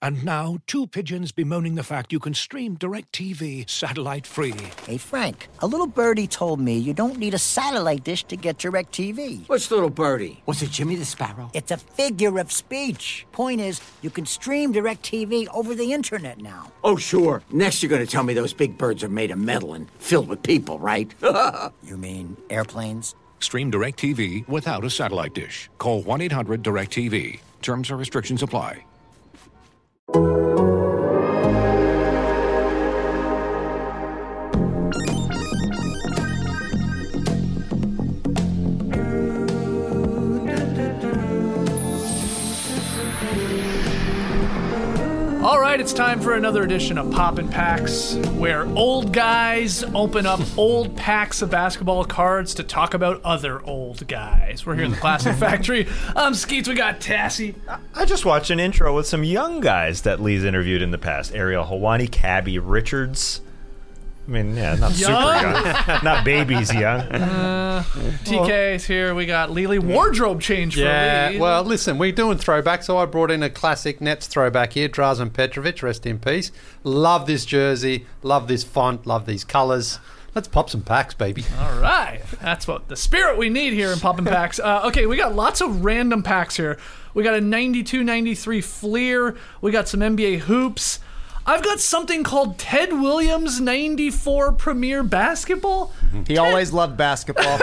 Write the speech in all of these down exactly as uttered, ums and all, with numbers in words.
And now, two pigeons bemoaning the fact you can stream DirecTV satellite-free. Hey, Frank, a little birdie told me you don't need a satellite dish to get DirecTV. Which little birdie? Was it Jimmy the Sparrow? It's a figure of speech. Point is, you can stream DirecTV over the internet now. Oh, sure. Next you're going to tell me those big birds are made of metal and filled with people, right? You mean airplanes? Stream DirecTV without a satellite dish. Call one eight hundred direct T V. Terms and restrictions apply. All right, it's time for another edition of Poppin' Packs, where old guys open up old packs of basketball cards to talk about other old guys. We're here in the Classic Factory. I'm Skeets. We got Tassie. I just watched an intro with some young guys that Lee's interviewed in the past. Ariel Helwani, Cabby Richards. I mean, yeah, not super young. Not babies young. Uh, T K's here. We got Lily. Wardrobe change for Yeah, Lee. well, listen, we're doing throwbacks, so I brought in a classic Nets throwback here, Drazen Petrovic, rest in peace. Love this jersey, love this font, love these colours. Let's pop some packs, baby. All right. That's what the spirit we need here in Poppin' Packs. Uh, okay, we got lots of random packs here. We got a ninety-two ninety-three Fleer. We got some N B A hoops. I've got something called Ted Williams ninety-four Premier Basketball. He Ted- always loved basketball.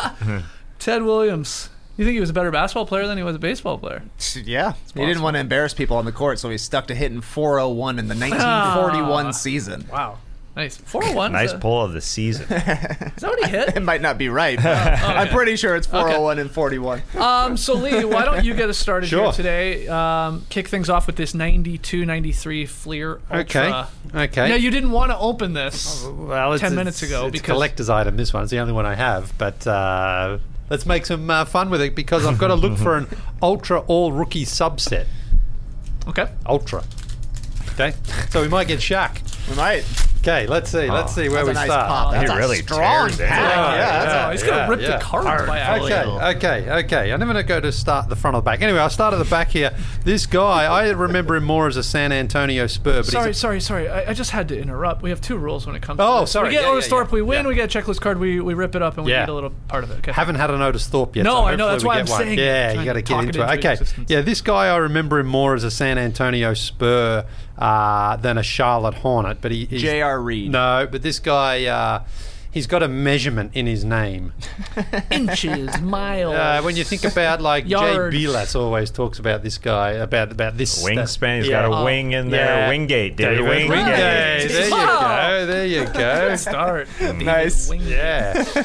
Ted Williams. You think he was a better basketball player than he was a baseball player? Yeah. He didn't want to embarrass people on the court, so he stuck to hitting four oh one in the nineteen forty-one Ah. season. Wow. Nice. four oh one. Nice a, pull of the season. Is that what he hit? It might not be right, but I'm pretty sure it's four oh one and forty-one. Um, so, Lee, why don't you get us started Sure. here today? Um, kick things off with this ninety-two ninety-three Fleer Ultra. Okay, okay. Now, you didn't want to open this Well, it's, ten it's- minutes ago It's because a collector's item, this one. It's the only one I have, but uh, let's make some uh, fun with it because I've got to look for an Ultra All-Rookie subset. Okay. Ultra. Okay, so we might get Shaq. We might. Okay, let's see. Let's see where That's we a nice start. pop. That's He a really strong tears it. pack. Yeah, Yeah, that's Oh, he's going to yeah, rip yeah. the card by out. Okay, okay, okay. I'm going to go to start the front or the back. Anyway, I'll start at the back here. This guy, I remember him more as a San Antonio Spur. But Sorry, he's a, sorry, sorry. I, I just had to interrupt. We have two rules when it comes to Oh, this. sorry. We get Yeah, Otis yeah, Thorpe, yeah. we win. Yeah. We get a checklist card, we, we rip it up, and we Yeah. eat a little part of it. Okay. haven't had an Otis Thorpe yet. No, so I know, hopefully that's we why get I'm one. saying- Yeah, trying you got to to get talk into it it. into Okay, existence. yeah, this guy I remember him more as a San Antonio Spur uh, than a Charlotte Hornet. But he, he's, J R. Reed. No, but this guy, uh, he's got a measurement in his name. Inches, miles. Uh, when you think about like Yards. Jay Bilas always talks about this guy about about this Wingspan. He's yeah. got a Oh. wing in there. Yeah. Wingate, David, David Wingate. Wingate. There you Wow. go. There you go. Good start. Nice. David Wingate. Yeah.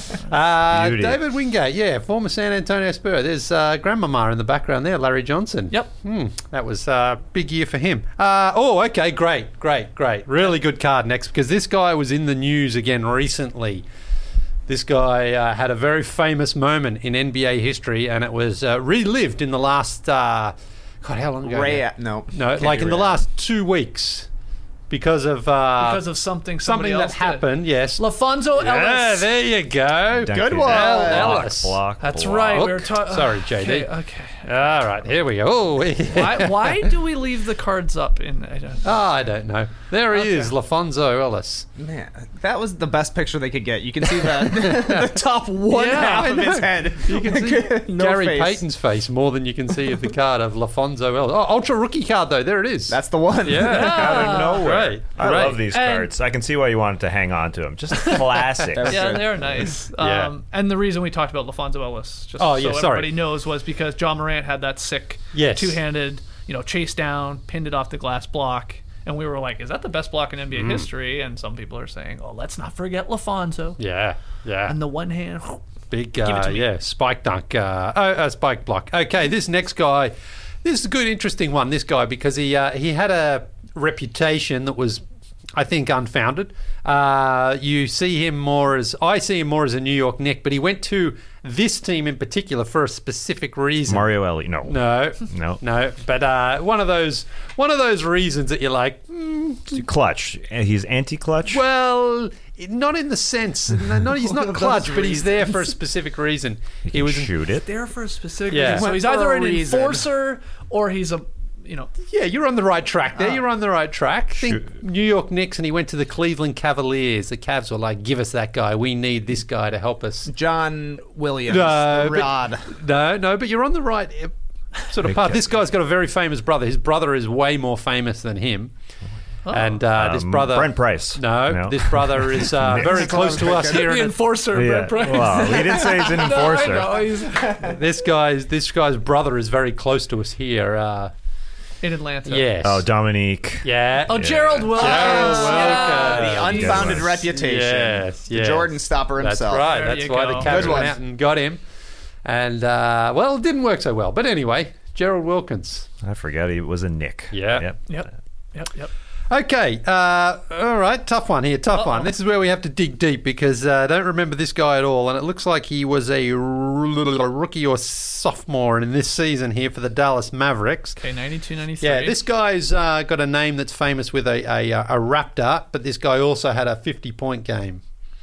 Uh, Beauty. David Wingate, yeah, former San Antonio Spur. There's uh, Grandmama in the background there, Larry Johnson. Yep. Hmm, that was a uh, big year for him. Uh, oh, okay, great, great, great. Really good card next because this guy was in the news again recently. This guy uh, had a very famous moment in N B A history, and it was uh, relived in the last, uh, God, how long ago? Ray, now? no. No, Can't like be in the Ray. last two weeks because of uh, Because of something something somebody that else did. happened. Yes. LaFonso Yeah, Ellis. there you go. Good one. Ellis. Block, That's block. right. We were Look. talking. Sorry, J D. Okay. okay. All right, here we go. Oh, Why, why do we leave the cards up in? I don't. Oh, I don't know. There he Okay. is, LaFonso Ellis. Man, that was the best picture they could get. You can see the, the top one Yeah, half I of his know. head. You can see No Gary face. Payton's face more than you can see of the card of LaFonso Ellis. Oh, ultra rookie card though. There it is. That's the one. yeah. Out of nowhere. Great, I great. love these And- cards. I can see why you wanted to hang on to them. Just classic. That's Yeah, good. they're nice. Yeah. Um, and the reason we talked about LaFonso Ellis, just Oh, so yeah, sorry. everybody knows, was because John Morant had that sick Yes. two-handed, you know, chase down, pinned it off the glass block, and we were like, "Is that the best block in N B A Mm. history?" And some people are saying, "Oh, let's not forget LaFonso." Yeah, yeah. And the one hand. Big, Give it uh, to me. yeah, spike dunk, uh, oh, uh, spike block. Okay, this next guy, this is a good, interesting one. This guy because he uh, he had a reputation that was, I think, unfounded. Uh, you see him more as I see him more as a New York Knick, but he went to this team in particular for a specific reason. Mario Ellie. No. No, No. no. But uh, one of those one of those reasons that you're like, mm, Clutch. And he's anti-clutch. well, not in the sense. No, not, he's not clutch, but he's there for a specific reason. he He can was shoot it. There for a specific Yeah. reason. So Went he's for either a an reason. enforcer or he's a you know. Yeah, you're on the right track there. You're on the right track. Think Shoot. New York Knicks, and he went to the Cleveland Cavaliers. The Cavs were like, give us that guy. We need this guy to help us. John Williams. No, the but- Rod. No, no, but you're on the right uh, sort of path. This guy's got a very famous brother. His brother is way more famous than him. And uh, this Um, brother... Brent Price. No, No. this brother is uh, very close to us here. The in enforcer, Yeah. Brent Price. Well, he didn't say he's an enforcer. No, I know. He's This guy's this guy's brother is very close to us here. Uh, in Atlanta. yes. Oh, Dominique. yeah. Oh, Gerald Wilkins. Gerald Yeah. Wilkins. The unfounded Yes. reputation. Yes, The yes. Jordan stopper That's himself. right. There That's you why go. the Cavs Good went one. out and got him. And uh, well, it didn't work so well. But anyway, Gerald Wilkins. I forgot he was a Nick. Yeah. Yep. Yep. Yep. Yep. Okay, uh, all right, tough one here, tough one. This is where we have to dig deep because uh, I don't remember this guy at all, and it looks like he was a r- rookie or sophomore in this season here for the Dallas Mavericks. Okay, ninety-two, ninety-three. Yeah, this guy's uh, got a name that's famous with a, a, a Raptor, but this guy also had a fifty-point game.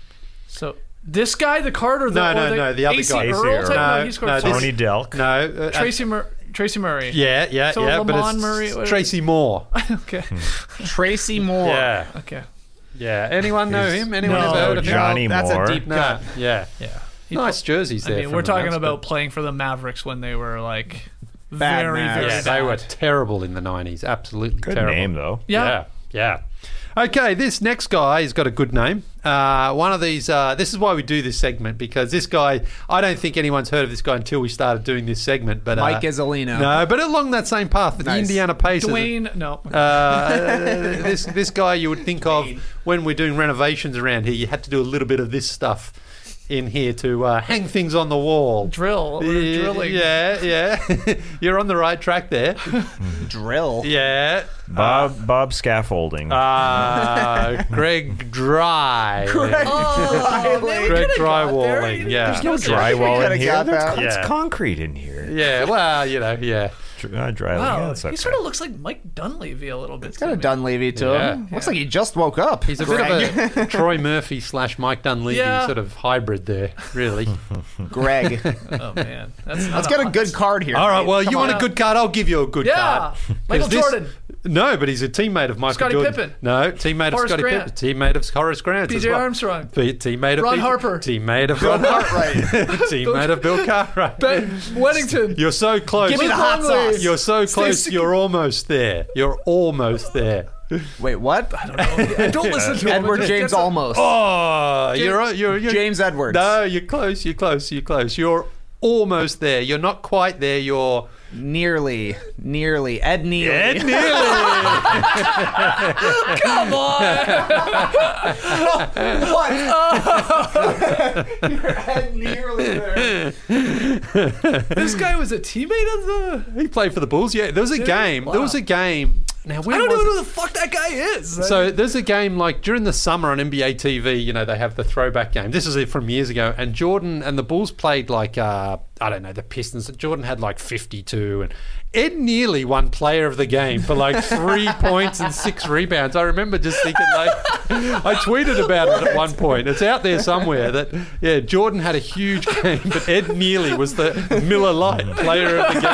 So this guy, the card, or the No, or no, the no, the other A C guy. Earl A C type? Earl. No, he scored No, four. this- Tony Delk. No, uh, Tracy Mur- Tracy Murray. yeah, yeah, So yeah, but Lamont it's Murray- what- Tracy Moore. Okay. Tracy Moore. Yeah, Okay. yeah. Anyone know He's- him? Anyone No, ever heard of him? Johnny That's Moore. a deep No, cut. yeah. Yeah. He Nice jerseys I there. mean, from we're the talking Mavs, about but- playing for the Mavericks when they were like Bad very, Mavs. very Yeah, bad. they were terrible in the nineties. Absolutely Good terrible. name, though. Yeah. yeah, yeah. Okay, this next guy has got a good name. Uh, one of these. Uh, this is why we do this segment because this guy. I don't think anyone's heard of this guy until we started doing this segment. But uh, Mike Izzolino. No, but along that same path, the Nice. Indiana Pacers. Dwayne, no. Uh, this this guy you would think of when we're doing renovations around here. You had to do a little bit of this stuff in here to uh, hang things on the wall. Drill. We're Yeah, drilling. Yeah, yeah. You're on the right track there. Drill. Yeah. Bob Bob Scaffolding. Uh, Greg Dry. Oh, they Greg could've got there. Drywalling. Yeah. There's no drywall coulda in here. got There's that. con- it's Yeah. concrete in here. Yeah, well, you know, yeah. Dr- uh, drywall. Wow, yeah, that's he okay. sort of looks like Mike Dunleavy a little bit. It's got to a me. Dunleavy to Yeah. him. Looks like he just woke up. He's a Greg. bit of a Troy Murphy slash Mike Dunleavy Yeah. sort of hybrid there, really. Greg. Oh man, that's not Let's get a good card here. All right, well, Come you on. want a good card? I'll give you a good Yeah. card. Michael 'Cause this- Jordan. No, but he's a teammate of Michael Scottie Jordan. Pippen. No, teammate of Horace Scottie Grant. Pippen. Teammate of Horace Grant. P as J well. Armstrong. P- Teammate of Ron P- Harper. Teammate of Ron Cartwright. Teammate of Bill Cartwright. Ben Weddington. You're so close. Give me the hot Longley. sauce. You're so close. Stacey- You're almost there. You're almost there. Wait, what? I don't listen to him. Edward Just James gets a- almost. Oh, you're, you're, you're James Edwards. No, you're close. You're close. You're close. You're almost there. You're not quite there. You're Nearly. Nearly. Ed Neely. Ed Neely. Come on. What? You're Ed Nearly there. This guy was a teammate of the. He played for the Bulls. Yeah, there was a Did he? game. There Wow. was a game. Now, when I don't was even know it? who the fuck that guy is. So there's a game like during the summer on N B A T V, you know, they have the throwback game. This is it from years ago. And Jordan and the Bulls played like, uh, I don't know, the Pistons. Jordan had like fifty-two. And Ed Neely won player of the game for like three points and six rebounds. I remember just thinking like, I tweeted about it at one point. It's out there somewhere that, yeah, Jordan had a huge game, but Ed Neely was the Miller Lite player of the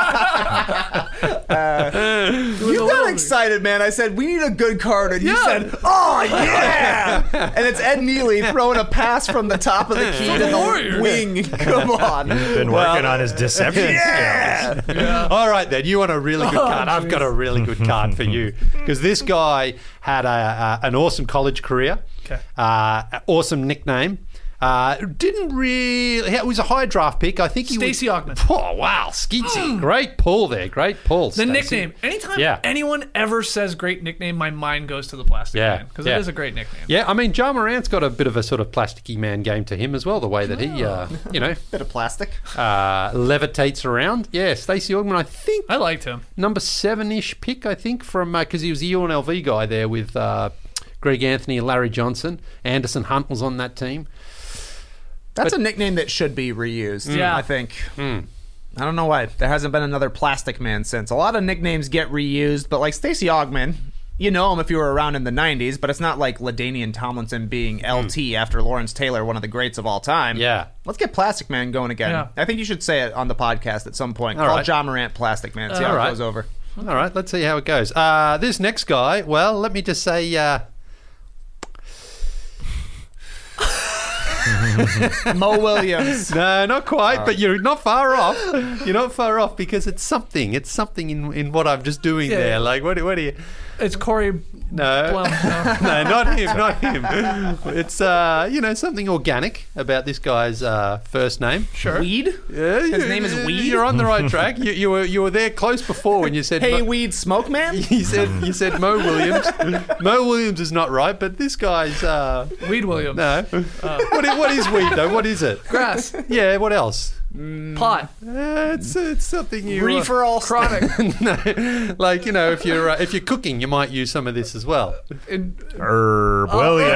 game. You got excited, man. I said, we need a good card. And you said, oh, yeah. And it's Ed Neely throwing a pass from the top of the key to the Warriors. wing. Come on. Been working on his deception Yeah. skills. All right, then. You want a really good Oh, card? I've got a really good card for you because this guy had a, a, an awesome college career, Okay. uh, awesome nickname. Uh, didn't really. It was a high draft pick. I think he Stacey was, Augmon. Oh wow, Skeetsy, great pull there, great pull. The Stacey. nickname. Anytime Yeah. anyone ever says great nickname, my mind goes to the Plastic Yeah, Man because yeah. it is a great nickname. Yeah, I mean, Ja Morant's got a bit of a sort of plasticky man game to him as well. The way that he, uh, you know, Bit of plastic. uh, levitates around. Yeah, Stacey Augmon. I think I liked him. number seven-ish pick, I think, from because he was the U N L V guy there with uh, Greg Anthony and Larry Johnson. Anderson Hunt was on that team. That's But- a nickname that should be reused, Yeah. I think. Hmm. I don't know why. There hasn't been another Plastic Man since. A lot of nicknames get reused, but like Stacey Augmon, you know him if you were around in the nineties, but it's not like LaDainian Tomlinson being L T after Lawrence Taylor, one of the greats of all time. Hmm. Yeah. Let's get Plastic Man going again. Yeah. I think you should say it on the podcast at some point. All Call right. Ja Morant Plastic Man. See All how right. it goes over. All right, let's see how it goes. Uh, this next guy, well, let me just say... Uh, Mo Williams. No, not quite, but you're not far off. You're not far off because it's something. It's something in, in what I'm just doing Yeah. there. Like, what, what do you... It's Corey No. Blum. No. No, not him, not him. It's, uh, you know, something organic about this guy's uh, first name. Sure. Weed? Yeah, His you- name is Weed? You're on the right track. You, you, were, you were there close before when you said... Hey, Mo- Weed Smoke Man? You said, you said Mo Williams. Mo Williams is not right, but this guy's... Uh, Weed Williams. no. What, is, what is weed, though? What is it? Grass. Yeah, what else? Pot. Uh, it's it's something you Reefer all Chronic. no, like you know, if you're uh, if you're cooking, you might use some of this as well. In, Herb Williams.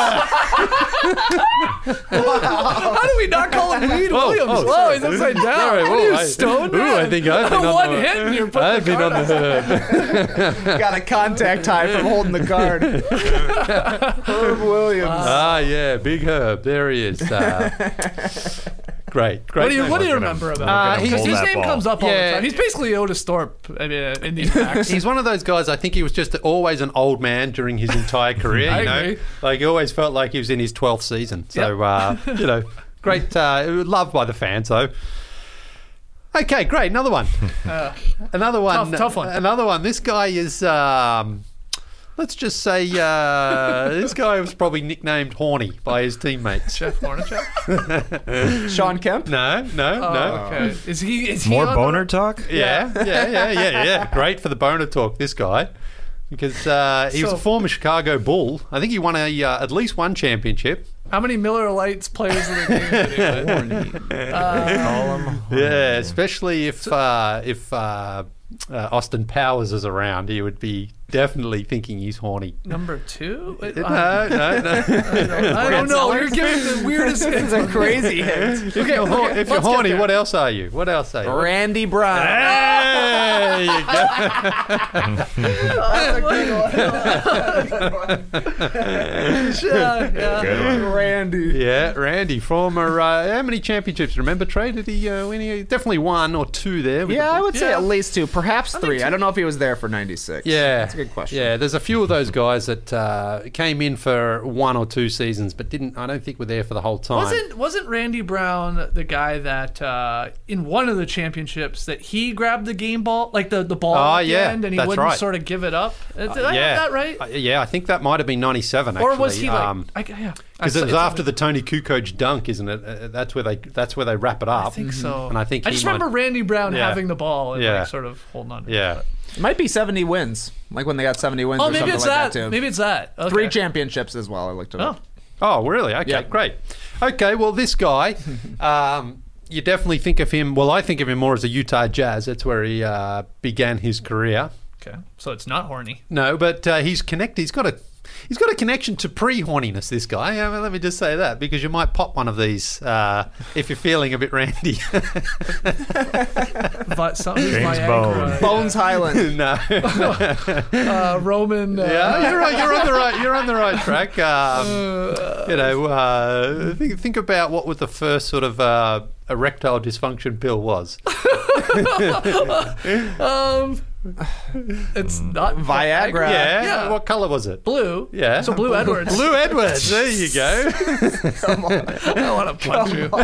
how do we not call him Weed Oh, Williams? oh, Whoa, sorry. he's upside down. Sorry, what whoa, are you, I- stoned Ooh, man? I think I've been on One the- hit and you're putting I've the been on card the herb. Got a contact high from holding the card. Herb Williams. Ah, yeah, Big Herb. There he is. Uh, great, great. What do you name. What do you We're gonna- remember Uh, about him? he's- Because his that name ball. comes up all Yeah. the time. He's basically Otis Thorpe. I mean, uh, in these packs. He's one of those guys. I think he was just always an old man during his entire career. I you know, agree. like he always felt like he was in his twelfth season. So uh, you know, great, uh, loved by the fans though. Okay, great. Another one. Uh, Another one. Tough- tough one. Another one. This guy is. Um, let's just say uh, this guy was probably nicknamed Horny by his teammates. Jeff Hornacek. Sean Kemp? No, no, Oh, no. okay. Is he? Is he More on boner The, talk? Yeah, yeah, yeah, yeah, yeah. Great for the boner talk, this guy. Because uh, he was So- a former Chicago Bull. I think he won a uh, at least one championship. how many Miller Lights players in the game did he win? Call him. Yeah, especially if uh, if uh, uh, Austin Powers is around, he would be definitely thinking he's horny. Number two? Wait, No, I, no, no. I don't know. You're giving the weirdest. This is a crazy hit. If you're, hor- if you're let's get horny, there. what else are you? What else are you? Randy Brown. There you go. yeah, yeah. Good one. Randy. Yeah, Randy, former. Uh, how many championships? Remember, Trey? Did he uh, win? He definitely one or two there. with Yeah, the I Bulls. would say Yeah. at least two, perhaps three. I don't know if he was there for ninety-six. Yeah, That's a good question. Yeah, there's a few of those guys that uh, came in for one or two seasons, but didn't. I don't think were there for the whole time. Wasn't wasn't Randy Brown the guy that uh, in one of the championships that he grabbed the game ball, like the, the ball Oh, at the yeah, end, and he that's wouldn't right. sort of give it up? Uh, Did I yeah, have that right? Uh, yeah, I think that might have been ninety-seven. Actually, Or was he like? Um, I, yeah, because I- it was it's- after the Tony Kukoc dunk, isn't it? Uh, that's where they that's where they wrap it up. I think so. And I think I he just might- remember Randy Brown Yeah. having the ball and Yeah. like sort of holding on to it. Yeah, It might be seventy wins, like when they got seventy wins Oh, or maybe something it's like that. that, too. Maybe it's that. Okay. Three championships as well. I looked it Oh, up. Oh, really? Okay, Yeah. great. Okay, well, this guy, um, you definitely think of him. Well, I think of him more as a Utah Jazz. That's where he uh, began his career. okay. So it's not horny. No, but uh, he's connected. He's got a he's got a connection to pre-horniness. This guy. I mean, let me just say that because you might pop one of these uh, if you're feeling a bit randy. But something James Viagra, Bone. Bones Highland. no, uh, Roman. Uh, yeah, you're right. You're on the right. You're on the right track. Um, you know, uh, think think about what was the first sort of uh, erectile dysfunction pill was. Um, it's not Viagra. Yeah. Yeah. What color was it? Blue. Yeah. So Blue Edwards. Blue Edwards. There you go. I want to punch you.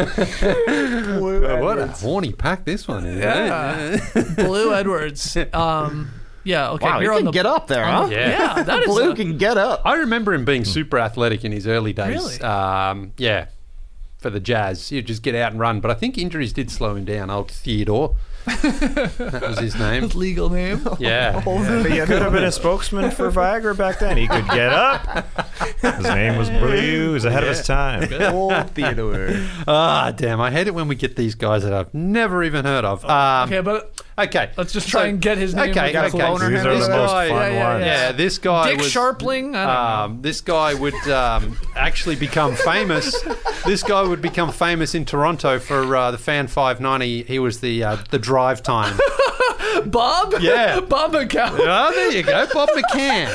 Oh, what a horny pack this one is. Yeah. Blue Edwards. Um, yeah. Okay. Wow, you're you on can the get up there, huh? Yeah. Yeah, that is Blue a- can get up. I remember him being super athletic in his early days. Really? Um, yeah. For the Jazz. He'd just get out and run. But I think injuries did slow him down. Old Theodore. That was his name. legal name. Yeah. He could have been a spokesman for Viagra back then. He could get up. His name was Blue. He was ahead of his time. Old Theodore. Ah, damn. I hate it when we get these guys that I've never even heard of. Um, Okay, but okay. let's just try and get his name. Okay, We got a okay. boner These are handle the there. most guy- fun yeah, yeah, ones. Yeah, this guy Dick was... Sharpling. I don't Um, this guy would um, actually become famous. This guy would become famous in Toronto for uh, the Fan five ninety. He was the uh, the drive time Bob? Yeah. Bob McCown. Oh, there you go, Bob McCann.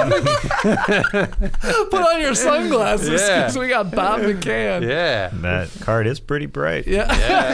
Put on your sunglasses Yeah. because we got Bob McCann. Yeah. That card is pretty bright. Yeah.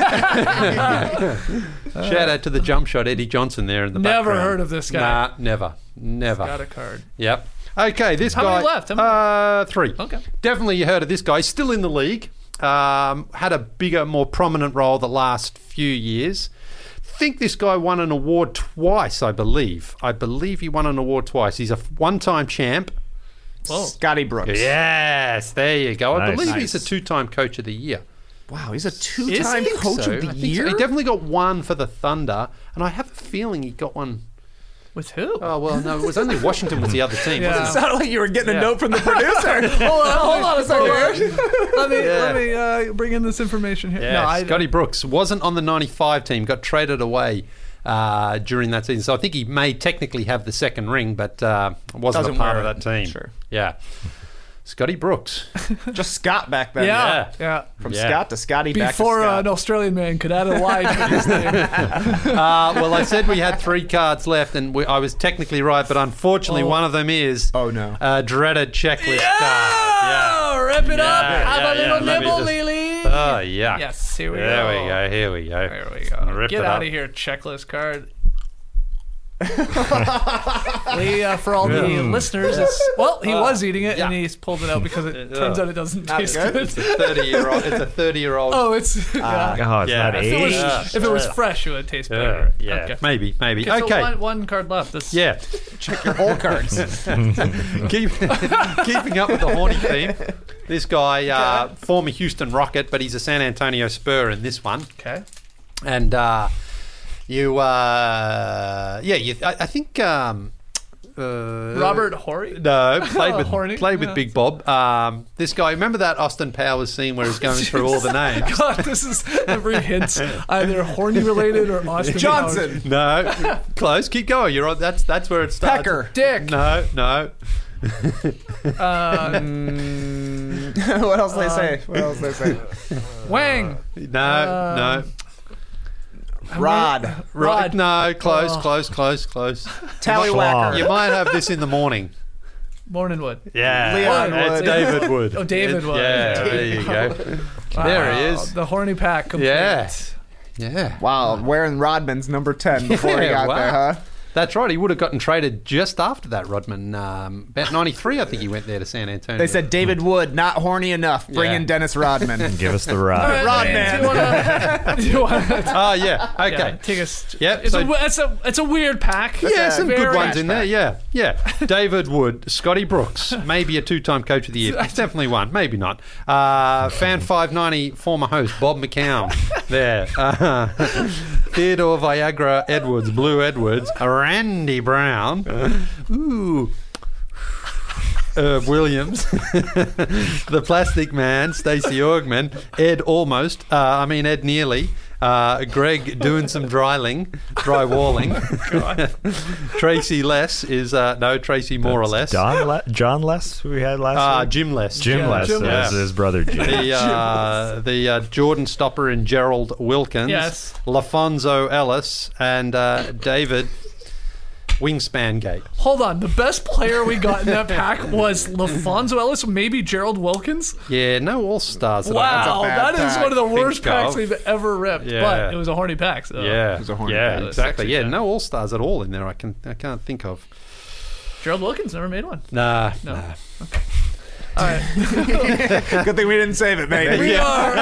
Shout out to the jump shot Eddie Johnson there in the Never background. heard of this guy. Nah, never. Never. Got a card. Yep. Okay, this How guy. many left? How many uh, three. Okay. Definitely you heard of this guy. Still in the league. Um, had a bigger, more prominent role the last few years. Think this guy won an award twice, I believe. I believe he won an award twice. He's a one-time champ. Whoa. Scotty Brooks. Yes, there you go. I Nice. believe Nice. he's a two-time coach of the year. Wow, he's a Is two-time he? coach So, of the I think so. year. He definitely got one for the Thunder, and I have a feeling he got one. With who? Oh well, no, it was only Washington was the other team. Yeah. Wasn't it? Sounded like you were getting a Yeah. note from the producer. hold on, hold on a second. let me Yeah. let me uh, bring in this information here. Yeah, no, I, Scotty Brooks wasn't on the ninety-five team. Got traded away uh, during that season, so I think he may technically have the second ring, but uh, wasn't Doesn't a part of wear that it. team. Sure. Yeah, Scotty Brooks. Just Scott back then. Yeah, Yeah. yeah. From Yeah. Scott to Scotty back to Before uh, Scott. an Australian man could add a line to his name. Uh, well, I said we had three cards left, and we, I was technically right, but unfortunately, Oh. one of them is Oh, no. a dreaded checklist card. Oh, rip it up. Yeah, Have yeah, a little yeah. Let me nibble, just- Lily. Oh yeah. Yes, here we there go. we go. Here we go. There we go. Rip Get it out up. of here, checklist card. Lee, uh, for all the listeners, it's, well, he was eating it and he's pulled it out because it turns out it doesn't taste good. good. It's a thirty-year-old. It's a thirty-year-old. Oh, it's yeah. Oh, it's Yeah. not If it was aged. if it was fresh, it would taste Yeah, better. yeah. Okay. Maybe, maybe. Okay, Okay. so one, one card left. This, Yeah. Check your whole cards. Keep, keeping up with the horny theme. This guy, uh, former Houston Rocket, but he's a San Antonio Spur in this one. Okay. And uh, you, uh, yeah, you, I, I think. Um, uh, Robert Horry. No, played with Horny? played with Yeah. Big Bob. Um, this guy, remember that Austin Powers scene where he's going through all the names? God, this is every hint's either horny related or Austin Johnson. No, close. Keep going. You're on. That's that's where it starts. Pecker. Dick. No, no. Uh, What else they say? What else they say? Wang. No, no. Rod. Right, Rod. no, close, Oh. close, close, close. Tallywhacker. You might have this in the morning. Morningwood. Yeah, Leon it's Wood. David Wood. Oh, David Wood. Yeah, There there you you go. There he Wow, is. The horny pack complete. Yeah. Yeah, Wow, wearing Rodman's number ten before he Yeah, got wow. there, huh? that's right. He would have gotten traded just after that, Rodman. Um, about ninety-three, I think he went there to San Antonio. They said David Wood, not horny enough. Bring Yeah. in Dennis Rodman. Give us the rod. All right, Rodman. Do you wanna? Do you wanna Oh, yeah. Okay. yeah, take us. Yep, It's, so- a, it's a it's a weird pack. Yeah, That's a some good very- ones in there. Yeah, yeah. David Wood, Scotty Brooks, maybe a two-time coach of the year. He's definitely one, maybe not. Uh, Fan five ninety, former host Bob McCown. There. Uh, Theodore Viagra Edwards, Blue Edwards, Randy Brown. Ooh. Herb Williams, the Plastic Man, Stacey Orgman, Ed Almost, uh, I mean Ed Nearly, uh, Greg doing some dryling, dry walling. Tracy Less is uh, no Tracy more or less. Don Le- John Less, who we had last Uh, week? Jim Less. Jim Yeah, Less. Jim That's Less. his brother, Jim. The uh, the uh, Jordan Stopper and Gerald Wilkins. Yes. LaFonso Ellis and uh, David Wingspan Gate. Hold on. The best player we got in that pack was LaFonso Ellis, maybe Gerald Wilkins. Yeah, no All Stars. Wow, bad that is pack. one of the worst Think packs of. we've ever ripped. Yeah. But it was a horny pack. So. Yeah, was a horny yeah, pack. exactly. Sexy Yeah, pack. no All Stars at all in there. I can I can't think of. Gerald Wilkins never made one. Nah, No. nah. All right. Good thing we didn't save it, mate. We are.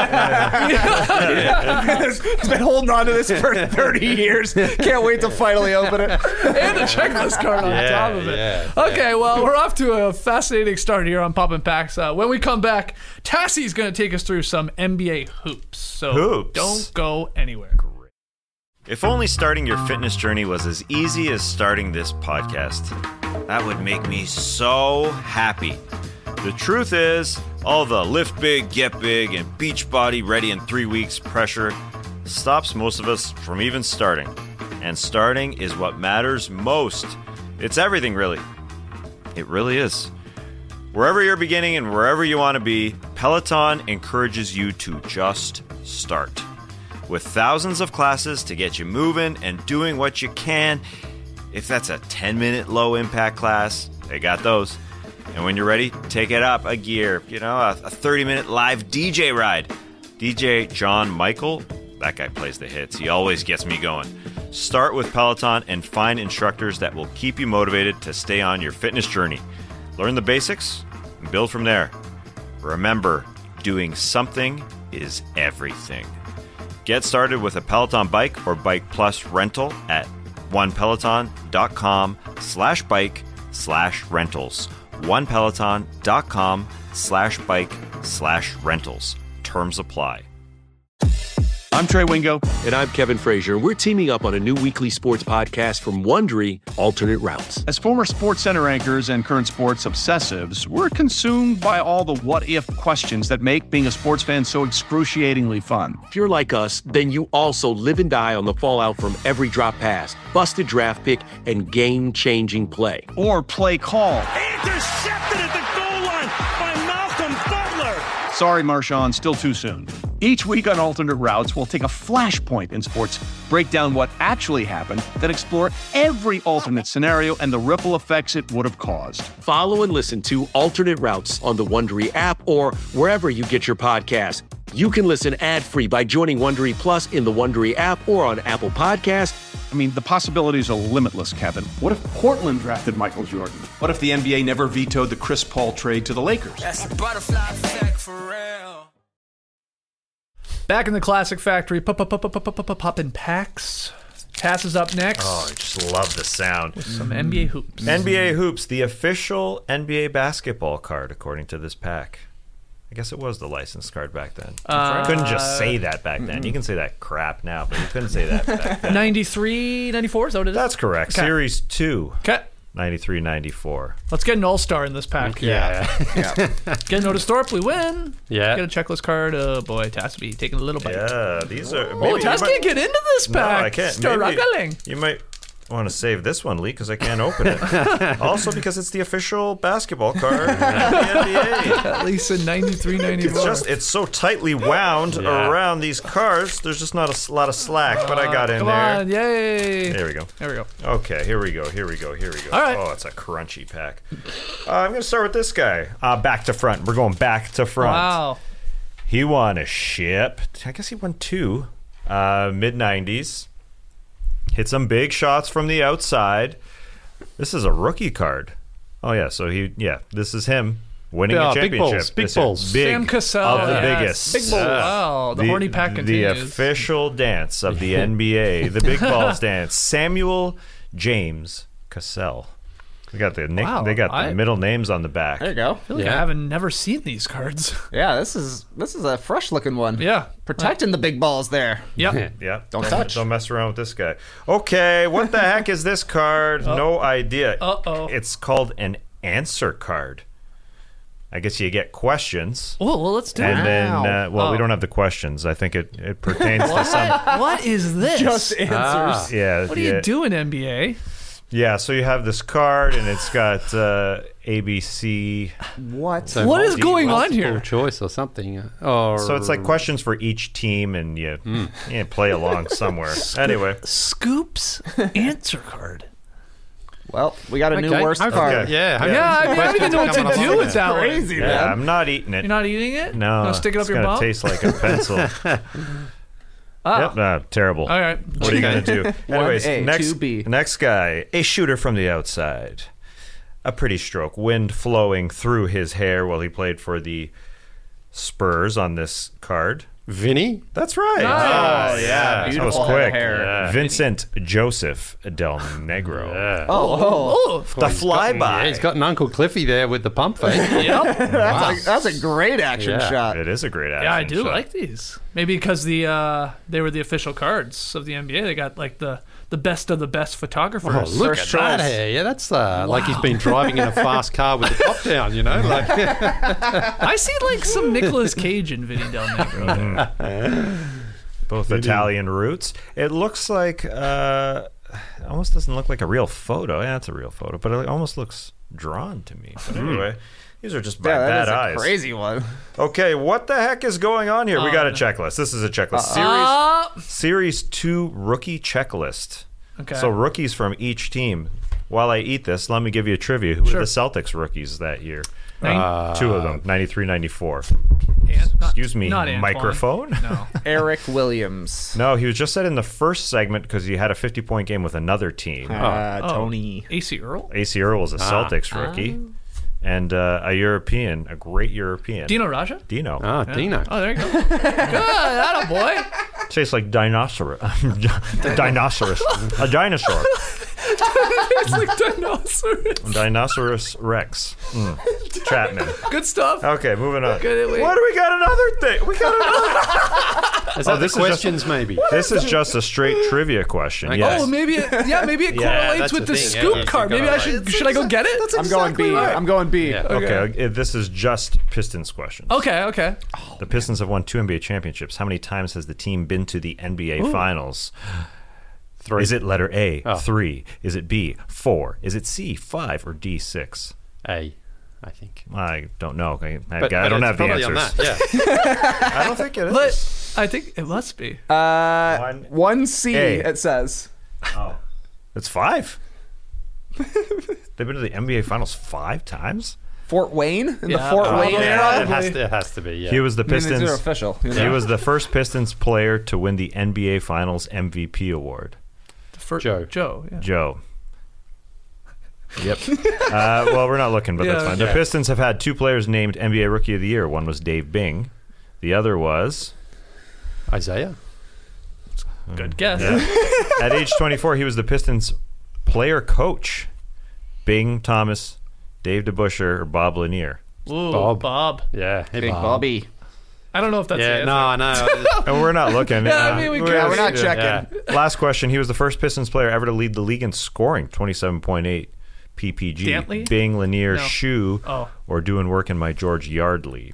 It's been holding on to this for thirty years. Can't wait to finally open it. And a checklist card on Yeah, top of it. yeah, okay, well, we're off to a fascinating start here on Poppin' Packs. Uh, when we come back, Tassie's going to take us through some N B A hoops. So Hoops. don't go anywhere. If only starting your fitness journey was as easy as starting this podcast. That would make me so happy. The truth is, all the lift big, get big, and beach body ready in three weeks pressure stops most of us from even starting. And starting is what matters most. It's everything, really. It really is. Wherever you're beginning and wherever you want to be, Peloton encourages you to just start. with thousands of classes to get you moving and doing what you can. If that's a ten-minute low-impact class, they got those. And when you're ready, take it up a gear. You know, a thirty-minute live D J ride. D J John Michael, that guy plays the hits. He always gets me going. Start with Peloton and find instructors that will keep you motivated to stay on your fitness journey. Learn the basics and build from there. Remember, doing something is everything. Get started with a Peloton bike or Bike Plus rental at onepeloton.com slash bike slash rentals. onepeloton.com slash bike slash rentals. Terms apply. I'm Trey Wingo. And I'm Kevin Frazier. We're teaming up on a new weekly sports podcast from Wondery, Alternate Routes. As former Sports Center anchors and current sports obsessives, we're consumed by all the what-if questions that make being a sports fan so excruciatingly fun. If you're like us, then you also live and die on the fallout from every drop pass, busted draft pick, and game-changing play. Or play call. Intercepted at the goal line by Malcolm Butler. Sorry, Marshawn, still too soon. Each week on Alternate Routes, we'll take a flashpoint in sports, break down what actually happened, then explore every alternate scenario and the ripple effects it would have caused. Follow and listen to Alternate Routes on the Wondery app or wherever you get your podcasts. You can listen ad-free by joining Wondery Plus in the Wondery app or on Apple Podcasts. I mean, the possibilities are limitless, Kevin. What if Portland drafted Michael Jordan? What if the N B A never vetoed the Chris Paul trade to the Lakers? That's the butterfly effect for real. Back in the Classic Factory, popping packs. Cass is up next. Oh, I just love the sound. With some N B A hoops. N B A hoops, the official N B A basketball card, according to this pack. I guess it was the licensed card back then. Uh, you couldn't just say that back then. You can say that crap now, but you couldn't say that back then. ninety-three, ninety-four, is that what it is? That's correct. Okay. Series two. Okay. ninety-three ninety-four. Let's get an all-star in this pack. Yeah. yeah. Get Notice Thorpe, we win. Yeah. Get a checklist card. Oh, boy, Tass be taking a little bite. Yeah, these are... Oh, Tass can't get into this pack. No, I can't. Struggling. You might want to save this one, Lee, because I can't open it. Also because it's the official basketball card of the N B A. At least in ninety-three ninety-four. It's just, it's so tightly wound Yeah. around these cards, there's just not a s- lot of slack, but I got in Come there. on, yay. There we go. There we go. Okay, here we go, here we go, here we go. All right. Oh, it's a crunchy pack. Uh, I'm going to start with this guy. Uh, back to front. We're going back to front. Wow. He won a ship. I guess he won two. Uh, mid nineties. Hit some big shots from the outside. This is a rookie card. Oh, yeah, so he, yeah, this is him winning Yeah, a big championship. balls, big This is balls. Big Sam Cassell. of the yes. biggest. Big ball. Wow, the, horny pack The continues. official dance of the N B A, the big balls dance. Samuel James Cassell. They got the nick, Wow, they got the I- middle names on the back. There you go. I feel like Yeah. I haven't never seen these cards. Yeah, this is this is a fresh looking one. yeah. Protecting the big balls there. Yep. Yeah. Don't touch. Don't mess around with this guy. Okay, what the heck is this card? No idea. Uh-oh. It's called an answer card. I guess you get questions. Oh, well, let's do And it. then, uh, well, Oh. we don't have the questions. I think it, it pertains to some. What is this? Just answers. Ah. Yeah. what are yeah, you doing, N B A? Yeah, so you have this card, and it's got uh, A B C. What? So What is multi- going on multiple here? choice or something. uh, Or, So it's like questions for each team, and you, you play along somewhere. Anyway. Scoops answer card. Well, we got a new Okay, worst I- card. Yeah, Yeah, I, mean, I don't even know what to do with that one. Crazy, Yeah, man. I'm not eating it. You're not eating it? No, No, stick it up it's your gonna bum? taste like a pencil. Ah. Yep, uh, terrible. All right. What are you gonna do? Anyways, A, next two B. next guy, a shooter from the outside, a pretty stroke, wind flowing through his hair while he played for the Spurs on this card. Vinny? That's right. Nice. Oh yeah, that was Beautiful head of quick. hair. Yeah. Vincent Joseph Del Negro. Yeah. Oh, oh. Oh, The He's got- flyby. Yeah, he's got an Uncle Cliffy there with the pump fake. yep. That's, a, that's a great action Yeah. shot. It is a great action Yeah, I do shot. like these. Maybe because the uh, they were the official cards of the N B A. They got like the, the best of the best photographers. Oh, look First at that choice. hair. Yeah, that's uh, like he's been driving in a fast car with the top down, you know? Like, I see like some Nicolas Cage in Vinny Del Negro. Both Italian roots. It looks like uh, it almost doesn't look like a real photo. Yeah, it's a real photo, but it almost looks drawn to me. But anyway, these are just my Yeah, that bad is a eyes. crazy one. Okay, what the heck is going on here? we got a checklist. This is a checklist. Uh, Series Series two rookie checklist. Okay. So rookies from each team. While I eat this, let me give you a trivia. Who Sure. were the Celtics rookies that year? Nine- Uh, Two of them, ninety-three ninety-four. Ant- not- Excuse me, not Antoine. microphone? No. Eric Williams. No, he was just said in the first segment because he had a fifty-point game with another team. Uh, Oh. Tony. A C Earl? A C Earl was a Celtics rookie. And uh, a European, a great European. Dino Raja? Dino. Ah, Dino. Oh, there you go. Good. Atta boy. Tastes like dinosaur. Dinosaurus. A dinosaur. It's like dinosaurs. Dinosaurus Rex. Mm. Chapman. Good stuff. Okay, moving on. Good, wait. What do we got? Another thing. We got another. Is that Oh, the this is just- questions, maybe? This is just a straight trivia question. Okay. Yes. Oh, maybe it, yeah, maybe it Yeah, correlates that's with the the thing, yeah, scoop you should card. go Maybe I right. should should I go get it? I'm going B. I'm going B. Yeah. Okay, okay. This is just Pistons questions. Okay, okay. The Pistons have won two N B A championships. How many times has the team been to the N B A Finals? Three. Is it letter A, Oh. three? Is it B, four? Is it C, five? Or D, six? A, I think. I don't know. I, I, But- I but don't it's have the probably on answers. that, yeah. I don't think it is. But I think it must be. Uh, One one C, A. it says. Oh. It's five. They've been to the N B A Finals five times? Fort Wayne? In the Yeah, Fort probably. Wayne Yeah, era? it has to, it has to be, yeah. He was the I mean, these Pistons. are official. You He know? was the first Pistons player to win the N B A Finals M V P award. For Joe. Joe, yeah. Joe. Yep. uh, well, we're not looking, but that's Yeah. fine. The Yeah. Pistons have had two players named N B A Rookie of the Year. One was Dave Bing. The other was... Isaiah. Good guess. Yeah. At age twenty-four, he was the Pistons player coach. Bing, Thomas, Dave DeBusschere, or Bob Lanier. Ooh, Bob. Bob. Yeah. Hey, Big Bob. Bobby. I don't know if that's the Yeah, answer. no, no. And we're not looking. Yeah, I Uh, mean, we we're- can- Yeah, we're not yeah. checking. Yeah. Last question. He was the first Pistons player ever to lead the league in scoring, twenty-seven point eight P P G. Dantley? Bing, Lanier, No. Shue, Oh. or doing work in my George Yardley.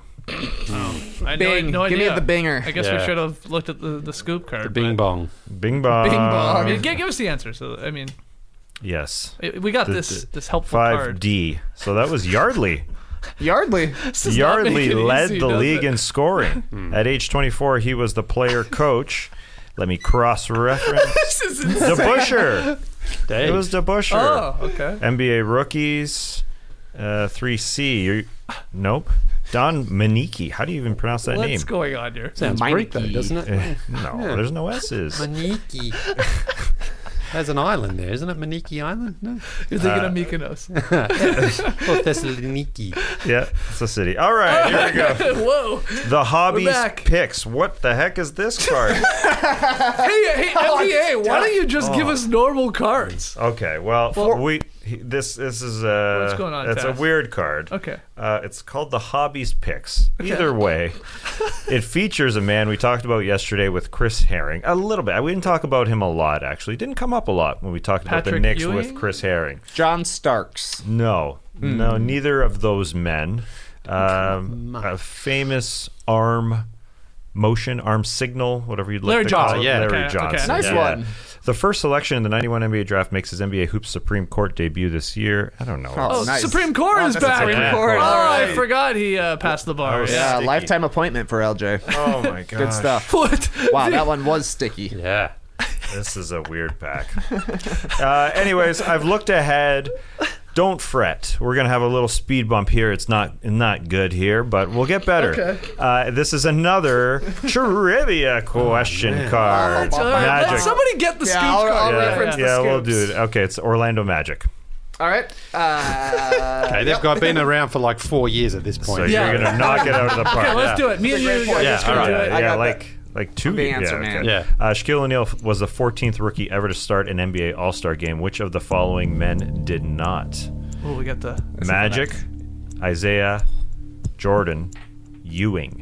I had Bing. No, no Give me idea. the binger. I guess we Yeah. should have looked at the, the scoop card. The Bing but- Bong. Bing bong. Bing bong. I mean, give, give us the answer. So I mean, Yes. it- we got The- this the this helpful five card. D. So that was Yardley. Yardley. This does not make Yardley it led easy, the does league it? in scoring. At age twenty-four, he was the player coach. Let me cross-reference. This is insane. DeBusschere. Dave. It was DeBusschere. Oh, okay. N B A rookies, uh, three C. You're, nope. Don Maniki. How do you even pronounce that What's name? going on here? Sounds Greek, though, doesn't it? Eh, no, there's no S's. Maniki. There's an island there, isn't it? Maniki Island? No. You're thinking Uh, of Mykonos. Or Thessaloniki. Yeah, it's a city. All right, here we go. Whoa. The hobbies back. picks. What the heck is this card? Hey, hey, N B A, why don't you just give Oh. us normal cards? Okay, well, Well- we he, this this is uh What's going on, It's Taz? a weird card. Okay. Uh, it's called the Hobbies Picks. Either way, it features a man we talked about yesterday with Chris Herring. A little bit. We didn't talk about him a lot, actually. It didn't come up a lot when we talked about the Patrick Knicks Ewing? with Chris Herring. John Starks. No, Hmm. no, neither of those men. Um, a famous arm motion, arm signal, whatever you'd like Larry to Johnson. call it. Yeah. Larry Okay, Johnson. okay. Nice Yeah. one. The first selection in the ninety-one N B A draft makes his N B A Hoops Supreme Court debut this year. I don't know. Oh, Oh, nice. Supreme Court Oh, is that's back. Supreme Yeah. Court. Oh, All I right. forgot he uh, passed the bar. was- Yeah. Yeah, Sticky. lifetime appointment for L J. Oh my god. Good stuff. What? Wow, that one was sticky. Yeah. This is a weird pack. uh, anyways, I've looked ahead. Don't fret. We're gonna have a little speed bump here. It's not not good here, but we'll get better. Okay. Uh, this is another trivia question card. All right, let Magic. somebody get the Yeah, scoop I'll- card. I'll yeah, reference the yeah, we'll scoops. do it. Okay, it's Orlando Magic. All right. Uh, Okay, they've got been around for like four years at this point. So Yeah. you're gonna knock it out of the park. Okay, let's yeah. do it. Me and you. great point. guys Yeah, just all gonna right. do it. I Yeah, got like like two the years. answer, yeah, man. okay. Yeah. Uh, Shaquille O'Neal was the fourteenth rookie ever to start an N B A All-Star game. Which of the following men did not? Oh, we got the Magic, Isaiah, Jordan, Ewing.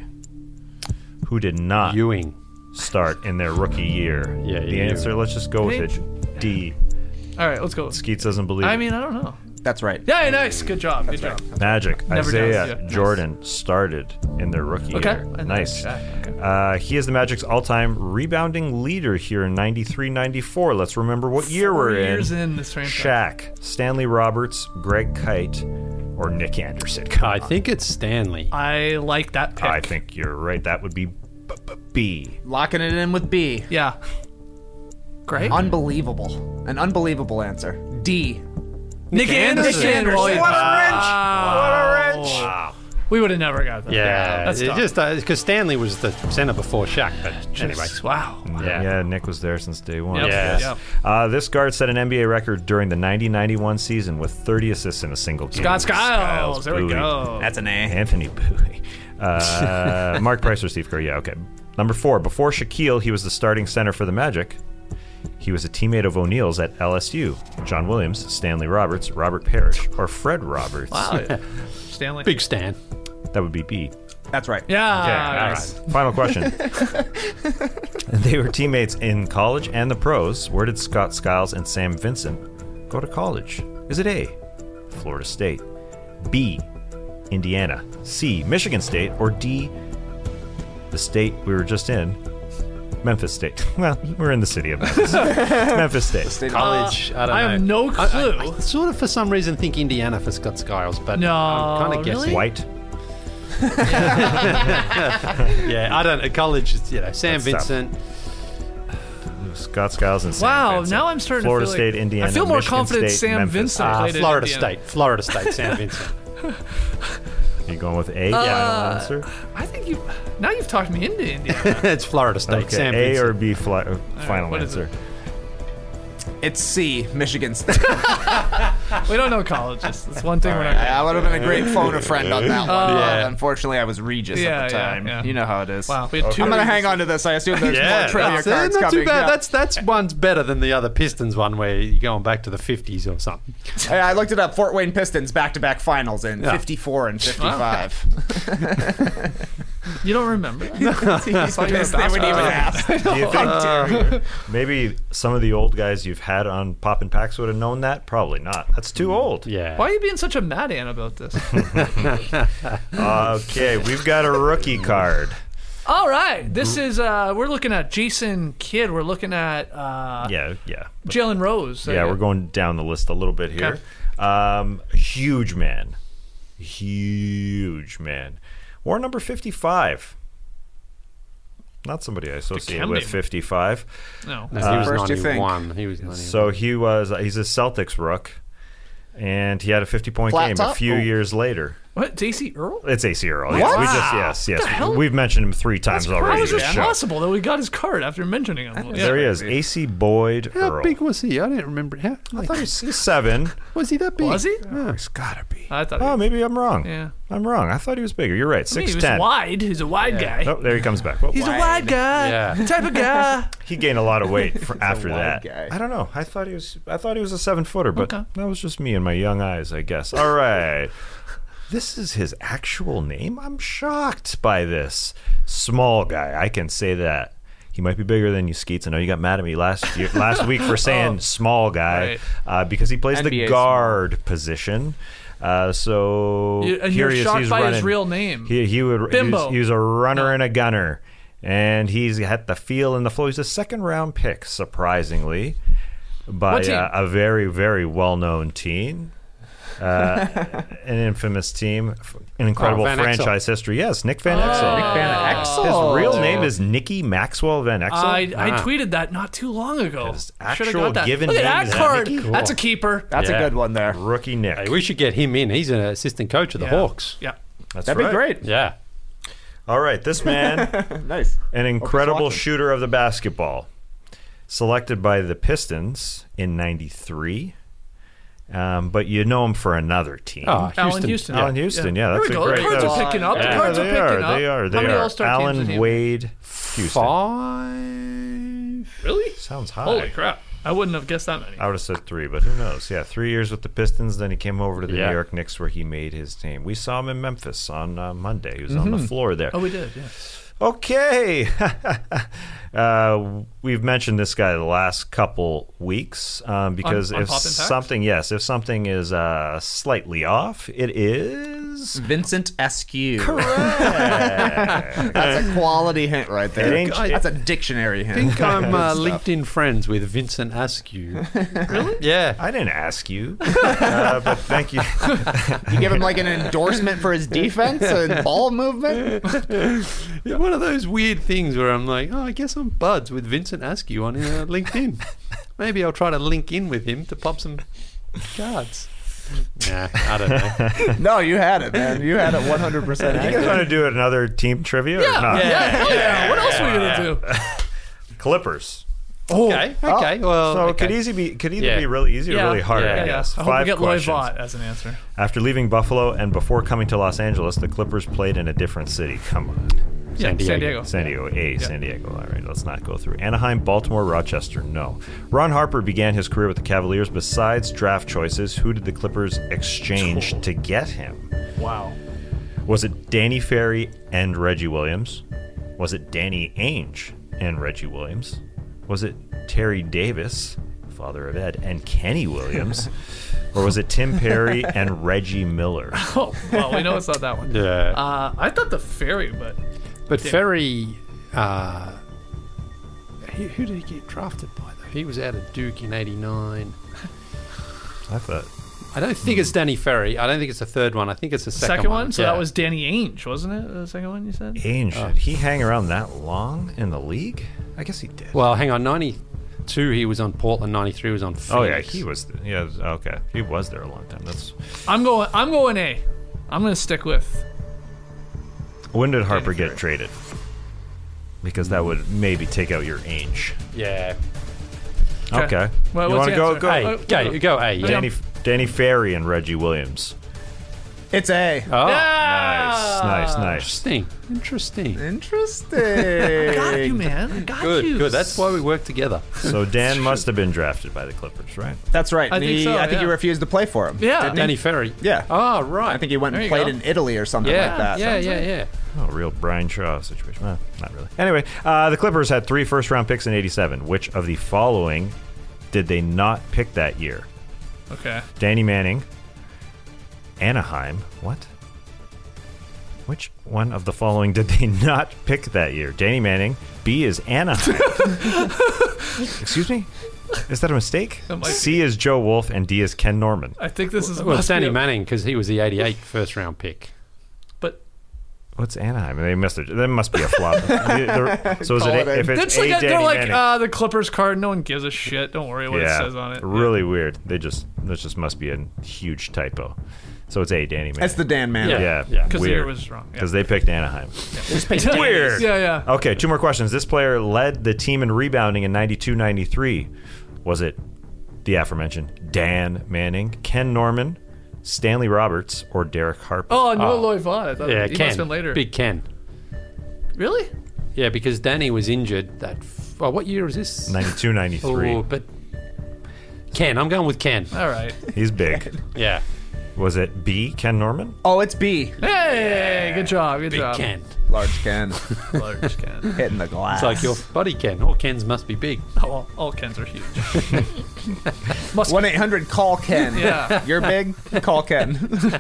Who did not Ewing. start in their rookie year? Yeah, The yeah, answer, let's just go with it. D. All right, let's go. Skeets doesn't believe I it. mean, I don't know. That's right. Yeah, nice. Good job. Good job. Magic. Never Isaiah doubted you. Jordan started in their rookie Okay. year. I know Nice. Shaq. Okay. Uh, he is the Magic's all-time rebounding leader here in ninety-three ninety-four. Let's remember what year Four we're years in. in this franchise. Shaq, Stanley Roberts, Greg Kite, or Nick Anderson. Come I on. think it's Stanley. I like that pick. I think you're right. That would be B. B- B. Locking it in with B. Yeah. Great. Unbelievable. An unbelievable answer. D. Nick Anderson. Nick Anderson. What a What a wrench. What a wrench. Wow. We would have never got that. Yeah, That's it tough. just because Stanley was the center before Shaq. But anyway, Wow. Yeah. Yeah. Nick was there since day one. Yep. Yes. Yep. Uh, this guard set an N B A record during the ninety ninety-one season with thirty assists in a single game. Scott Skiles. There we Bowie. go. That's an A. Anthony Bowie. Uh, Mark Price or Steve Kerr. Yeah, okay. Number four. Before Shaquille, he was the starting center for the Magic. He was a teammate of O'Neal's at L S U. John Williams, Stanley Roberts, Robert Parrish, or Fred Roberts. Wow. Stanley. big Stan. That would be B. That's right. Yeah. Yeah, nice. all right. Final question. They were teammates in college and the pros. Where did Scott Skiles and Sam Vincent go to college? Is it A, Florida State, B, Indiana, C, Michigan State, or D, the state we were just in, Memphis State? Well, we're in the city of Memphis. Memphis State. College. I don't I know. have no I- clue. I, I sort of, for some reason, think Indiana for Scott Skiles, but No, I'm kind of guessing. really? White. Yeah, I don't. At college, it's, you know, Sam That's tough. Vincent. Scott Skiles and Sam Wow, Vincent. now I'm starting Florida to feel State, like Indiana, I feel more Michigan confident State, Sam Memphis. Vincent Uh, played in Florida Indiana. State. Florida State. Sam Vincent. You going with A? Uh, Final answer. I think you. Now you've talked me into Indiana. It's Florida State. Okay, Sam A Vincent. or B? Fli- uh, final what is answer. It's C. Michigan State. We don't know colleges. That's one thing we're not. I would have been a great phone a friend on that one. Uh, but unfortunately, I was Regis Yeah, at the yeah, time. yeah. You know how it is. Wow, we had two I'm going to Regis. hang on to this. I assume there's Yeah, more trivia that's, uh, cards not coming. too bad. Yeah. That's that's one's better than the other Pistons one where you're going back to the fifties or something. Hey, I looked it up. Fort Wayne Pistons back-to-back finals in Yeah. fifty-four and fifty-five. You don't remember? They wouldn't even ask. Do you think maybe some of the old guys you've had on Poppin' Packs would have known that? Probably not. That's too old. Yeah. Why are you being such a mad Ann about this? Okay, we've got a rookie card. All right, this is uh we're looking at Jason Kidd. We're looking at uh Yeah, yeah. Jalen Rose. Yeah, we're going down the list a little bit here. Um, huge man. Huge man. War number fifty-five. Not somebody I associate Dikembe. with fifty-five. No. No, he was First you think. ninety-one. He was ninety-one. So he was, he's a Celtics rook. And he had a fifty-point Flat game top? a few Oh. years later. What? J C Earl? It's A C Earl. What? Yes, we just, Wow. yes, yes. What the hell? We've mentioned him three times How already. is in this this show. possible that we got his card after mentioning him? There he is, A C Boyd How Earl. big was he? I didn't remember. How, I thought he was he's seven. was he that big? Was he? Oh, he's gotta be. I thought. Oh, he, maybe I'm wrong. Yeah. I'm wrong. I thought he was bigger. You're right. I mean, Six he was ten. wide. He's a wide guy. Oh, there he comes back. Well, He's a wide guy. Yeah. Type of guy. he gained a lot of weight for, after wide that. guy. I don't know. I thought he was. I thought he was a seven footer, but Okay. that was just me and my young eyes, I guess. All right. This is his actual name? I'm shocked by this. Small guy, I can say that. He might be bigger than you, Skeets. I know you got mad at me last year, last week for saying Oh, small guy right. uh, because he plays N B A the guard position. Uh, so You- and here you're he is. shocked He's by his running. real name. He, he would. He Bimbo. was, he was a runner and a gunner, and he's had the feel and the flow. He's a second round pick, surprisingly, by What team? uh, a very very well known team. Uh, an infamous team, an incredible Oh, Van Exel. franchise history. Yes, Nick Van Oh. Exel. Nick Van Exel. His real name is Nicky Maxwell Van Exel. I, I Ah. tweeted that not too long ago. His Should've actual got that. given Look at name that is that card. Nicky? That's a keeper. That's Yeah. a good one there. Rookie Nick. Hey, we should get him in. He's an assistant coach of the Yeah. Hawks. Yeah. That's That'd right. be great. Yeah. All right, this man, Nice. an incredible watching. shooter of the basketball, selected by the Pistons in ninety-three. Um, but you know him for another team. Oh, Alan Houston. Houston. Alan Houston, yeah, There that's we a go. great. The cards that are was- picking up. The Yeah, cards they are picking are. up. They are. They How many are. All-Star teams Alan did he Wade, Houston. Five. Really? Sounds high. Holy crap. I wouldn't have guessed that many. I would have said three, but who knows? Yeah, three years with the Pistons. Then he came over to the Yeah. New York Knicks, where he made his name. We saw him in Memphis on uh, Monday. He was on the floor there. Oh, we did, yeah. Okay. uh, we've mentioned this guy the last couple weeks um, because On- on if Pop Impact? something, yes, if something is uh, slightly off, it is Vincent Askew. correct. That's a quality hint right there. It ain't- That's a dictionary I hint. think I'm uh, Good stuff. LinkedIn friends with Vincent Askew. Really? Yeah. I didn't ask you, uh, but thank you. You give him like an endorsement for his defense and ball movement? It's one of those weird things where I'm like, oh, I guess I'm buds with Vincent Askew on uh, LinkedIn. Maybe I'll try to link in with him to pop some cards. Nah, I don't know. No, you had it, man. You had it one hundred percent. You guys want to do another team trivia Yeah, or not? yeah, hell yeah. What else are we gonna do? Clippers. Okay, okay. Well, So it okay. could easy be could either Yeah. be really easy or Yeah. really hard. Yeah, I yeah. guess. I hope we Five get Loy questions. Vaught as an answer. After leaving Buffalo and before coming to Los Angeles, the Clippers played in a different city. Come on. Yeah, San Diego. San Diego. San Diego, A, San Diego. All right, let's not go through. Anaheim, Baltimore, Rochester, no. Ron Harper began his career with the Cavaliers. Besides draft choices, who did the Clippers exchange to get him? Wow. Was it Danny Ferry and Reggie Williams? Was it Danny Ainge and Reggie Williams? Was it Terry Davis, father of Ed, and Kenny Williams? Or was it Tim Perry and Reggie Miller? Oh, well, we know it's not that one. Yeah. Uh, I thought the Ferry, but But Ferry, uh, he, who did he get drafted by, though? He was out of Duke in eighty-nine. I thought. I don't think it's Danny Ferry. I don't think it's the third one. I think it's the second, second one. So Yeah. that was Danny Ainge, wasn't it? The second one you said. Ainge, did he hang around that long in the league? I guess he did. Well, hang on. ninety-two, he was on Portland. ninety-three was on Phoenix. Oh yeah, he was. Yeah, okay, he was there a long time. That's. I'm going. I'm going A. I'm going to stick with. When did Harper get traded? Because that would maybe take out your Ainge. Yeah. Okay. Well, you what's want to the go? answer? Go. Hey, Oh, go, go. go A. Yeah. Danny, Danny Ferry and Reggie Williams. It's A. Oh, Nice, nice, nice. interesting. Interesting. Interesting. Got you, man. I got Good, you. good. That's why we work together. So Dan must have been drafted by the Clippers, right? That's right. I And think he, so, I think yeah. he refused to play for him. Yeah. didn't he? Danny Ferry. Yeah. Oh, right. I think he went There and you played go. in Italy or something yeah, like that. yeah, yeah, yeah. Oh, real Brian Shaw situation. Well, not really. Anyway, uh, the Clippers had three first-round picks in eighty-seven. Which of the following did they not pick that year? Okay. Danny Manning, Anaheim. What? Which one of the following did they not pick that year? Danny Manning. B is Anaheim. Excuse me? Is that a mistake? That might be. C is Joe Wolf and D is Ken Norman. I think this is. Well, must it's Danny be a- Manning because he was the eighty-eight first round pick. But What's Anaheim? They must have, that must be a flop. The- the- so is Call it, it a, if it's it's a like a, Danny they're like Manning? uh, the Clippers card. No one gives a shit. Don't worry what yeah, it says on it. really weird. They just that just must be a huge typo. So it's a Danny Manning. That's the Dan man. Yeah. yeah, yeah. Because the year weird. was wrong. Yeah. Because they picked Anaheim. Yeah. Weird. Yeah, yeah. Okay, two more questions. This player led the team in rebounding in ninety-two ninety-three. Was it the aforementioned Dan Manning, Ken Norman, Stanley Roberts, or Derek Harper? Oh, no, Loy Vaught. I thought Yeah, he Ken. must have been later. Big Ken. Really? Yeah, because Danny was injured. That. F- oh, what year was this? ninety-two ninety-three. Oh, but Ken. I'm going with Ken. All right. He's big. Yeah. Was it B, Ken Norman? Oh, it's B. Hey, good job. Good Big job. Ken. Large Ken. Large Ken. Hitting the glass. It's like your buddy Ken. All Kens must be big. Oh, well, all Kens are huge. Must one eight hundred call Ken. Yeah. You're big? Call Ken.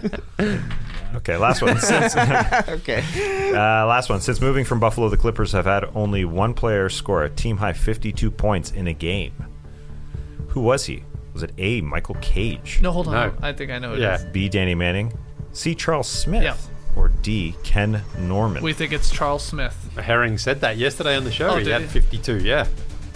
Okay, last one. Since, uh, Okay. last one. Since moving from Buffalo, the Clippers have had only one player score a team-high fifty-two points in a game. Who was he? Was it A, Michael Cage? No, hold on. No. I think I know it Yeah. is. B, Danny Manning? C, Charles Smith? Yeah. Or D, Ken Norman? We think it's Charles Smith. Herring said that yesterday on the show. Oh, he did had he? fifty-two. Yeah.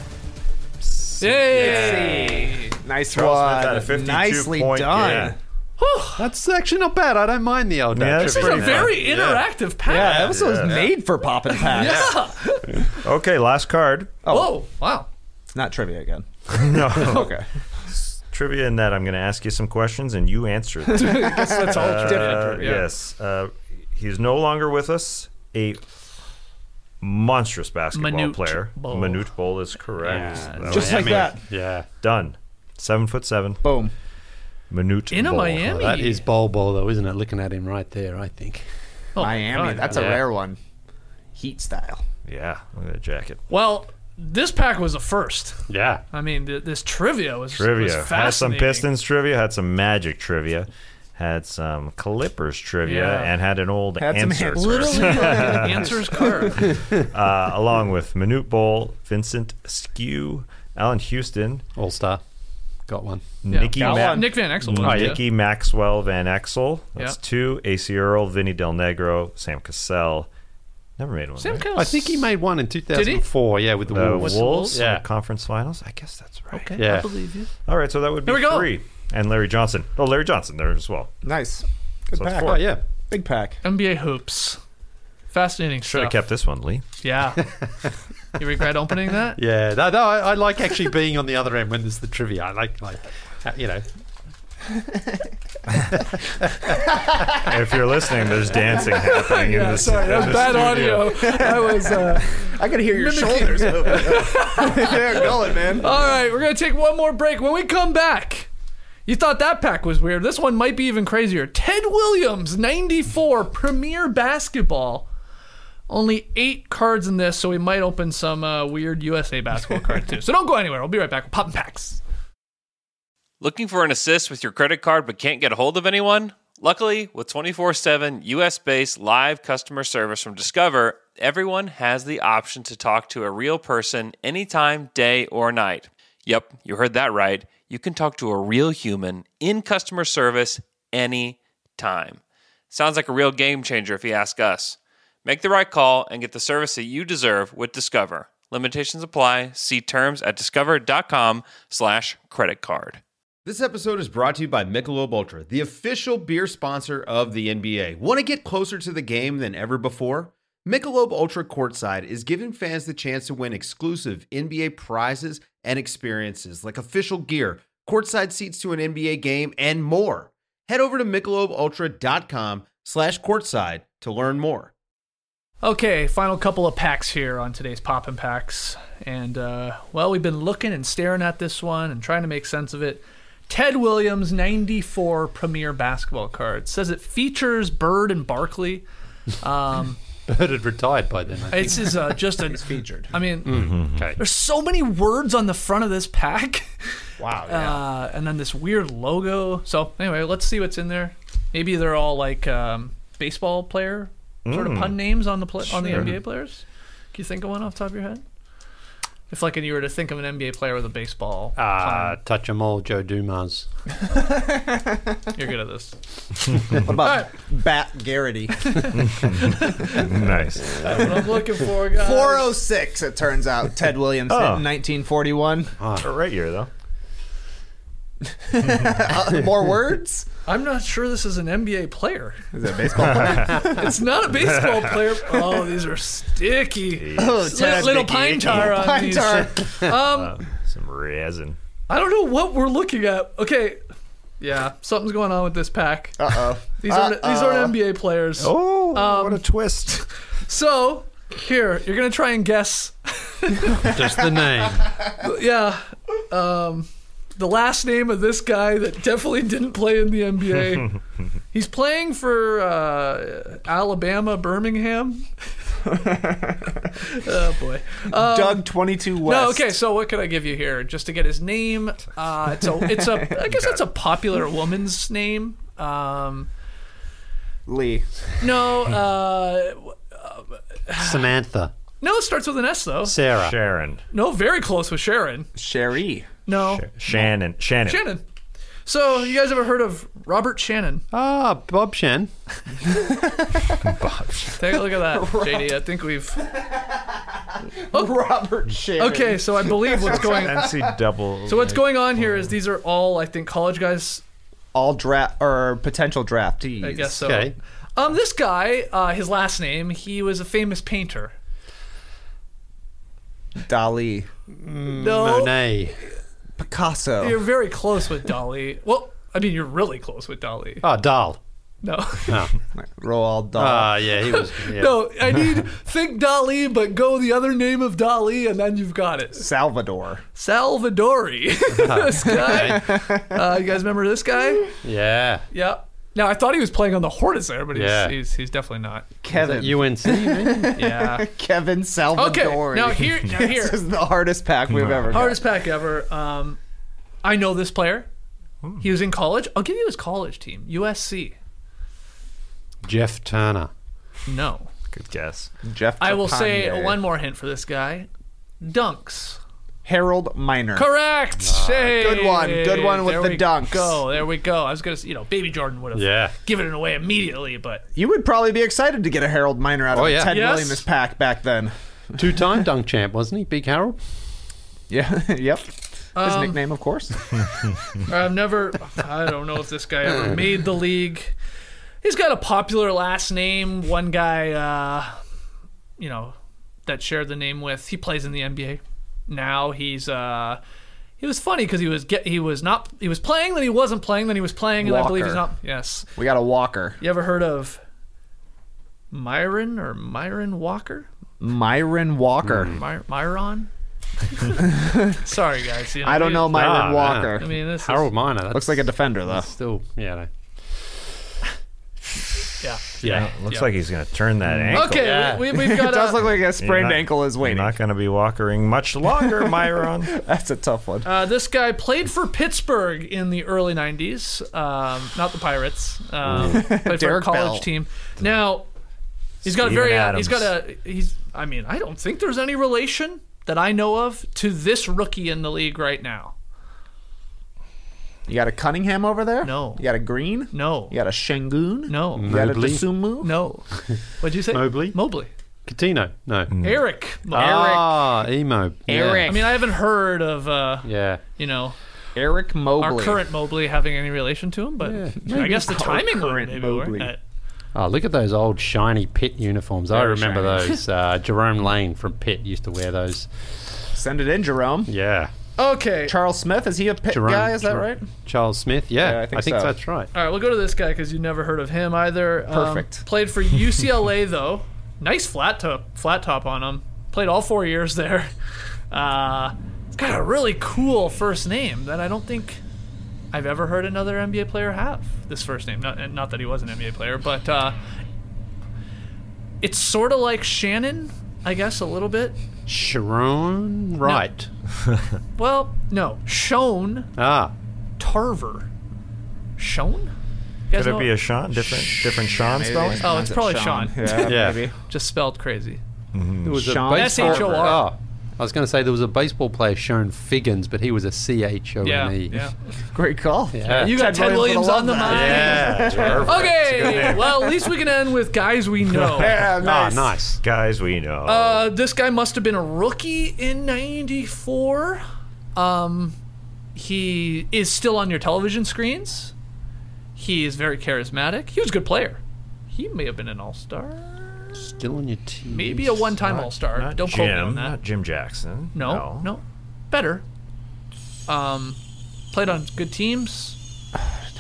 Yay! Nice Charles Smith one. had a fifty-two Nicely point done. game. That's actually not bad. I don't mind the old Yeah, dad that's This is trivia. a pretty very fun. Yeah. interactive pack. Yeah, that was Yeah. made for popping packs. Yeah. Okay, last card. Whoa! Wow. Not trivia again. No. Okay. Trivia in that I'm going to ask you some questions and you answer them. I guess that's all Uh, trivia. Yeah. Yes. Uh, he's no longer with us. A monstrous basketball Manute player. Bol. Manute Bol is correct. Yeah. That Just was like that. Yeah. done. Seven foot seven. Boom. Manute In a Bol. Miami. Well, that is Bol Bol, though, isn't it? Looking at him right there, I think. Oh, my Miami. God. That's a Yeah. rare one. Heat style. Yeah, look at that jacket. Well, this pack was a first. Yeah. I mean, th- this trivia was Trivia. was Had some fascinating. Pistons trivia, had some Magic trivia, had some Clippers trivia, Yeah. and had an old Had some answer. answers. Literally like an answers card. uh, along with Manute Bol, Vincent Skew, Alan Houston, All Star. Got one. Yeah. Nicky, Ma- Nick Van Exel. Oh, was, yeah. Nicky Maxwell Van Exel. That's Yeah. two. A C Earl, Vinny Del Negro, Sam Cassell. Never made one. Sam right? Cassell. I think he made one in two thousand four. Yeah, with the The Wolves. Wolves, Wolves? yeah. Yeah. Conference finals. I guess that's right. Okay, Yeah. I believe you. All right, so that would be Here we go. three. And Larry Johnson. Oh, Larry Johnson there as well. Nice. Good So it's pack. four. Oh, yeah. Big pack. N B A hoops. Fascinating Should have stuff. kept this one, Lee. Yeah. You regret opening that? Yeah, no, no, I, I like actually being on the other end when there's the trivia. I like, like, uh, you know. If you're listening, there's dancing happening in Yeah, this. sorry, that in was the bad studio. audio. I was. Uh, I gotta hear your Mimicking. shoulders moving. They're going, man. all right, we're gonna take one more break. When we come back, you thought that pack was weird. This one might be even crazier. Ted Williams, ninety-four, Premier Basketball. Only eight cards in this, so we might open some uh, weird U S A basketball cards too. So don't go anywhere. We'll be right back with Poppin' Packs. Looking for an assist with your credit card but can't get a hold of anyone? Luckily, with twenty-four seven U S-based live customer service from Discover, everyone has the option to talk to a real person anytime, day or night. Yep, you heard that right. You can talk to a real human in customer service anytime. Sounds like a real game changer if you ask us. Make the right call and get the service that you deserve with Discover. Limitations apply. See terms at discover.com slash credit card. This episode is brought to you by Michelob Ultra, the official beer sponsor of the N B A. Want to get closer to the game than ever before? Michelob Ultra Courtside is giving fans the chance to win exclusive N B A prizes and experiences like official gear, courtside seats to an N B A game, and more. Head over to michelobultra.com slash courtside to learn more. Okay, final couple of packs here on today's Poppin' Packs. And, uh, well, we've been looking and staring at this one and trying to make sense of it. Ted Williams, ninety-four Premier Basketball card. Says it features Bird and Barkley. Um, Bird had retired by then, I think. this is uh, just a... He's featured. I mean, Mm-hmm. Okay. there's so many words on the front of this pack. Wow, yeah. Uh, and then this weird logo. So, anyway, let's see what's in there. Maybe they're all, like, um, baseball player sort of Mm. pun names on the pla on the Sure. N B A players. Can you think of one off the top of your head? If like you were to think of an N B A player with a baseball, Uh, touch 'em all, Joe Dumas. pun, you're good at this. What about Bat Garrity? Nice. That's what I'm looking for, guys. four oh six, it turns out. Ted Williams hit Oh. in nineteen forty-one. Right here, though. Uh, more words? I'm not sure this is an N B A player. Is it a baseball player? It's not a baseball player. Oh, these are sticky. Oh, Little, Ted. little pine tar on Pine these. tar. Um, Some resin. I don't know what we're looking at. Okay, yeah, something's going on with this pack. Uh-oh. These aren't these aren't N B A players. Oh, Um, what a twist. So here, you're gonna try and guess. Just the name. Yeah. Um, the last name of this guy that definitely didn't play in the N B A. He's playing for uh, Alabama, Birmingham. Oh, boy. Um, Doug twenty-two West. No, okay, so what could I give you here? Just to get his name. Uh, it's a, it's a, I guess it's a popular woman's name. Um, Lee. no, uh, Samantha. no, it starts with an S, though. Sarah. Sharon. No, very close with Sharon. Sherry. No. Sh- Shannon. Shannon. Shannon. So, you guys ever heard of Robert Shannon? Ah, Bob Shan. Take a look at that, J D. I think we've... Oh. Robert Shannon. Okay, so I believe what's going N C double. So what's going on here is these are all, I think, college guys. All draft or potential draftees. I guess so. Okay. Um, this guy, uh, his last name, he was a famous painter. Dali. No. Monet. Picasso. You're very close with Dali. Well, I mean, you're really close with Dali. Oh, Dahl. No. No. Roald Dahl. Ah, yeah, he was. Yeah. No, I need think Dali, but go the other name of Dali, and then you've got it. Salvador. Salvadori. This guy. Uh, you guys remember this guy? Yeah. Yeah. Now, I thought he was playing on the Hornets there, but he's, Yeah. he's, he's definitely not. Kevin. U N C, maybe? Yeah. Kevin Salvadori. Okay, now here, now here. This is the hardest pack we've ever got. Hardest pack ever. Um, I know this player. He was in college. I'll give you his college team, U S C. Jeff Turner. No. Good guess. Jeff I will Trepanier. say one more hint for this guy. Dunks. Harold Miner. Correct. Hey, Good one. Good one with there the we dunks. Go. There we go. I was gonna, say, you know, Baby Jordan would have Yeah. given it away immediately, but You would probably be excited to get a Harold Miner out of Oh, a yeah. Ted Yes. Williams pack back then. Two-time dunk champ, wasn't he? Big Harold? Yeah. Yep. His Um, nickname, of course. I've never. I don't know if this guy ever made the league. He's got a popular last name. One guy, uh, you know, that shared the name with. He plays in the N B A now. He's. Uh, he was funny because he was get. He was not. He was playing, then he wasn't playing, then he was playing, and I believe he's Walker. not. Yes. We got a Walker. You ever heard of Myron or Myron Walker? Myron Walker. My, Myron? Sorry, guys. You know, I don't we- know Myron Ah, Walker. I mean, this Harold is, Miner. That's Looks like a defender, though. Still, yeah. No. yeah. Yeah. Looks Yeah. like he's going to turn that ankle. Okay, Yeah. we, we, we've got It does a, look like a You're sprained not- ankle is waiting. You're not going to be walkering much longer, Myron. That's a tough one. Uh, this guy played for Pittsburgh in the early nineties, um, not the Pirates. Um, played for a Derek college Bell. team. Now, he's got a Steven very, uh, Adams. he's got a, he's. I mean, I don't think there's any relation that I know of to this rookie in the league right now. You got a Cunningham over there? No. You got a Green? No, You got a Shengun? no, You got a Mobley? Dosunmu? no. What'd you say? Mobley? Mobley. Coutinho? No. Eric. Ah, Emo. Eric. I mean, I haven't heard of, uh, Yeah. you know, Eric Mobley. our current Mobley having any relation to him, but I guess the Our timing would current maybe Mobley. work. Uh, Oh, look at those old shiny Pitt uniforms. I Very remember shiny. those. Uh, Jerome Lane from Pitt used to wear those. Send it in, Jerome. Yeah. Okay. Charles Smith, is he a Pitt Jerome, guy? Is that Jerome- right? Charles Smith? Yeah, Yeah, I think so. that's right. All right, we'll go to this guy because you never heard of him either. Um, Perfect. Played for U C L A though. Nice flat top, flat top on him. Played all four years there. Uh, it's got a really cool first name that I don't think I've ever heard another N B A player have. This first name, not not that he was an N B A player, but uh, it's sort of like Shannon, I guess, a little bit. Sharon Wright. Well, no, Shone Ah. Tarver. Shone? You guys Could it know- be a Sean? Different different Sean Maybe. spelling? Oh, it's probably Sean. Yeah, Yeah. maybe. Just spelled crazy. There was Sean a baseball. S H O R. Oh, I was going to say there was a baseball player, Sean Figgins, but he was a C H O N E. Yeah, yeah. Great call. Yeah. You got Ted, Ted Williams Williams would've on the loved mind. Yeah. perfect. Okay, well, at least we can end with guys we know. Yeah, Ah, nice. nice. Guys we know. Uh, this guy must have been a rookie in ninety-four. Um, he is still on your television screens. He is very charismatic. He was a good player. He may have been an all-star. Still on your team. Maybe a one-time Not- all-star. not Don't quote me on Jim, that. Not Jim Jackson. No, no, better. Um, played on good teams.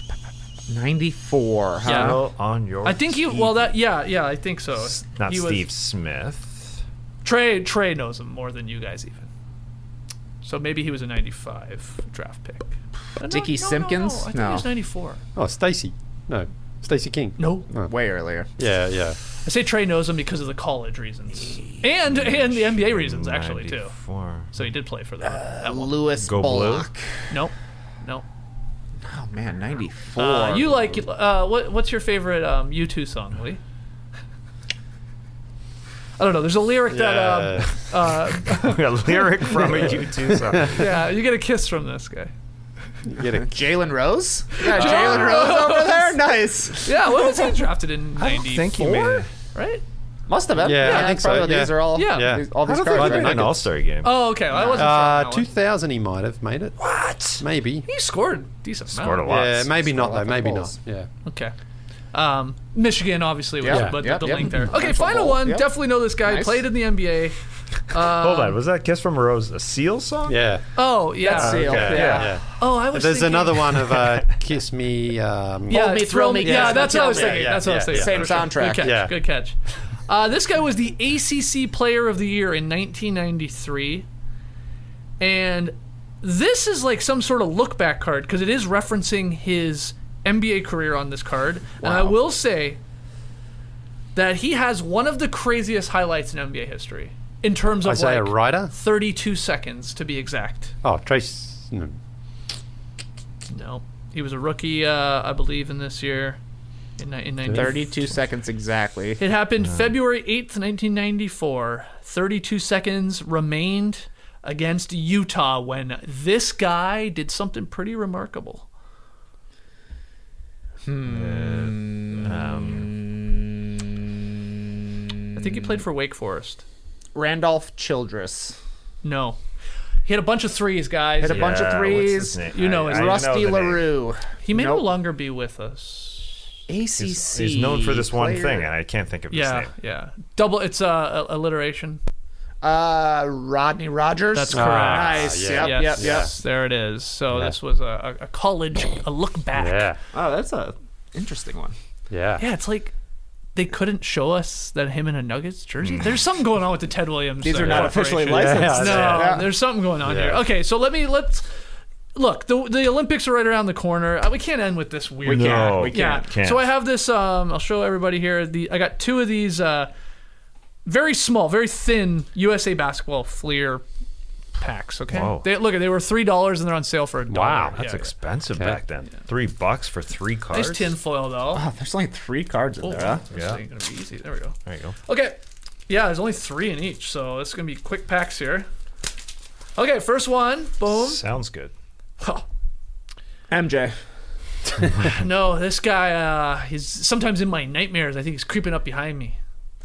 ninety-four. Huh? Yeah. Still on your I think he. team. Well, that. Yeah, yeah. I think so. Not he was- Steve Smith. Trey Trey knows him more than you guys even. So maybe he was a ninety-five draft pick. Uh, no, Dickie no, no, Simpkins? No, I think No. he was ninety-four. Oh, Stacy. No. Stacy King. No. Oh. Way earlier. Yeah, yeah. I say Trey knows him because of the college reasons. And and the N B A reasons, actually, too. ninety-four. So he did play for them. that one. Lewis Go Blue? Bullock. Nope. No. Oh, man, ninety-four. Uh, you like, uh, what? what's your favorite um, U two song, Lee? I don't know. There's a lyric that, um, uh, a lyric from a U two song. yeah, you get a kiss from this guy. You get a Jalen Rose? Yeah, Jalen Rose over there? Nice. Yeah, what was he drafted in I don't ninety-four? think he made it. Right? Must have been. Yeah, I think so, probably yeah. These are all, Yeah. Yeah. these, all I these don't cards. think he right? made an All-Star game. Oh, okay. Well, I wasn't Uh, sure. on that two one. thousand he might have made it. What? Maybe. He scored decent Scored a amount. lot. Yeah, maybe not, though. lots of Maybe goals. not. Yeah. Okay. Um, Michigan, obviously, was Yeah. but Yep, the, the yep. link there. Okay, National final Bowl. one. Yep. Definitely know this guy. Nice. Played in the N B A. Um, Hold on. Was that Kiss from a Rose a Seal song? Yeah. Oh, yeah. That's Seal. Okay, Yeah. yeah. Oh, I was There's thinking, another one of uh, Kiss Me. Um, Yeah, Hold Me, Thrill Thrill Me, Me. Yeah, Kiss that's Me, what I was Tell Me. thinking. Yeah, That's what I was yeah, thinking. Same For sure. soundtrack. Good catch. Yeah. Good catch. Uh, this guy was the A C C Player of the Year in nineteen ninety-three. And this is like some sort of look back card because it is referencing his N B A career on this card. Wow. And I will say that he has one of the craziest highlights in N B A history in terms of Isaiah like Ryder? thirty-two seconds to be exact. Oh, Trace. No. No. He was a rookie, uh, I believe, in this year. In, in ninety thirty-two seconds exactly. It happened February eighth, nineteen ninety-four. thirty-two seconds remained against Utah when this guy did something pretty remarkable. Hmm. Um, I think he played for Wake Forest. Randolph Childress. No. He had a bunch of threes, guys. Hit a bunch of threes. You know his Rusty LaRue. He may Nope. no longer be with us. A C C. He's, he's known for this one player. thing, and I can't think of his Yeah, name. yeah. Double. It's uh, alliteration. Uh, Rodney Rogers. That's correct. Nice. Yeah. Yep, yes, yep, yep. yes, there it is. So Yeah. this was a, a college, a look back. Yeah. Oh, that's a interesting one. Yeah. Yeah, it's like they couldn't show us that him in a Nuggets jersey. There's something going on with the Ted Williams. These uh, are not officially corporation. licensed. No, Yeah. there's something going on Yeah. here. Okay, so let me let's look. The the Olympics are right around the corner. Uh, we can't end with this weird. We can't. No. We Yeah. can't. Can't. So I have this. Um, I'll show everybody here. The I got two of these. Uh, very small, very thin U S A Basketball Fleer packs. Okay. Whoa. They look. They were three dollars and they're on sale for a dollar. Wow, That's Yeah, expensive Okay. back then. Three bucks for three yeah. cards. Nice tin foil though. Oh, there's only three cards in Oh, there, huh? this Yeah. ain't gonna be easy. There we go. There you go. Okay. Yeah, there's only three in each, so it's gonna be quick packs here. Okay, first one. Boom. Sounds good. M J. No, this guy. Uh, he's sometimes in my nightmares. I think he's creeping up behind me.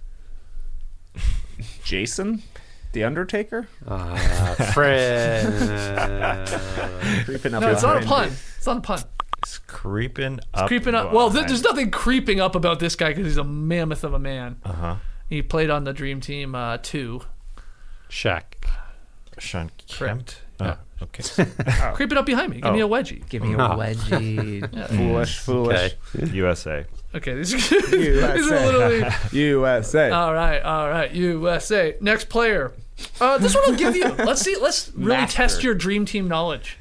Jason? The Undertaker? Uh, Fred. Creeping up No, it's not a behind pun. It's not a pun. It's creeping up. Creeping up. Well, th- behind- there's nothing creeping up about this guy because he's a mammoth of a man. Uh-huh. He played on the Dream Team uh, two. Shaq. Sean Kemp. Correct. Oh, okay. Creeping up behind me. Give me a wedgie. Give me a wedgie. Foolish, foolish. Okay. U S A. Okay, these, these are literally. U S A. All right, all right. U S A. Next player. Uh, this one will give you. Let's see. Let's really Master. test your Dream Team knowledge.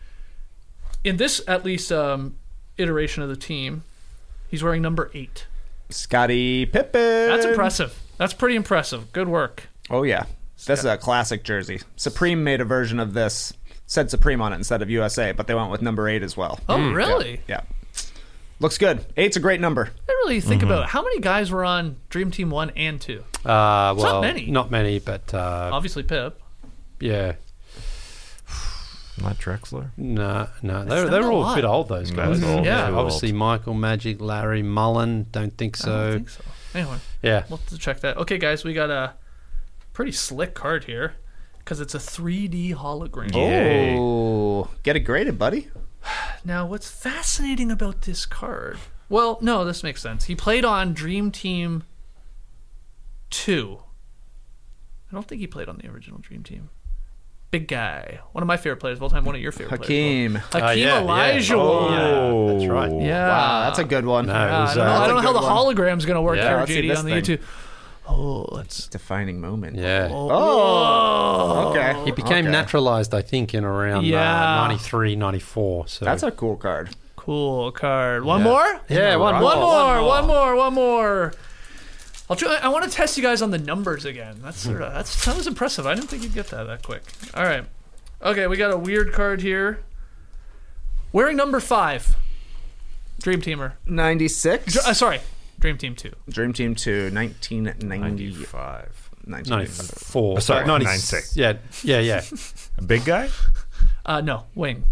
In this, at least, um, iteration of the team, he's wearing number eight. Scottie Pippen. That's impressive. That's pretty impressive. Good work. Oh, yeah. This is a classic jersey. Supreme made a version of this. Said Supreme on it instead of U S A, but they went with number eight as well. Oh, really? Yeah. Looks good. Eight's a great number. I didn't really think about it. How many guys were on Dream Team one and two? Uh, well, not many. Not many, but uh, Obviously, Pip. yeah. Not Drexler. No, no, That's they're not they're a all lot. a bit old. Those guys. That's old. Yeah. Too obviously old. Michael, Magic, Larry, Mullen. Don't think I so. don't think so. Anyway, Yeah. we'll have to check that. Okay, guys, we got a pretty slick card here because it's a three D hologram. Yay. Oh, get it graded, buddy. Now, what's fascinating about this card? Well, no, this makes sense. He played on Dream Team two. I don't think he played on the original Dream Team. Big guy. One of my favorite players of all time. One of your favorite Hakeem. players. Hakeem Uh, yeah, yeah. Olajuwon. Oh, yeah, that's right. Yeah. Wow, that's a good one. No, Yeah, it was, I don't know, uh, I don't know how the good one. hologram's going to work Yeah, here, let's see J D, this on the thing. YouTube. Oh, let's... Defining moment. Yeah. Oh, okay. He became Okay. naturalized, I think, in around Yeah. uh, ninety-three, ninety-four. So That's a cool card. Cool card. One Yeah. more? Yeah, one One more. more, one more, one more. I'll try. I want to test you guys on the numbers again. That's sort of that's that was impressive. I didn't think you'd get that that quick. All right. Okay, we got a weird card here. Wearing number five. Dream Teamer. ninety-six. Dr- uh, sorry, Dream Team two. Dream Team two, nineteen ninety-five. Ninety-five. ninety-four. Oh, sorry, ninety- ninety-six. Yeah, yeah, yeah. A big guy? Uh, no, wing.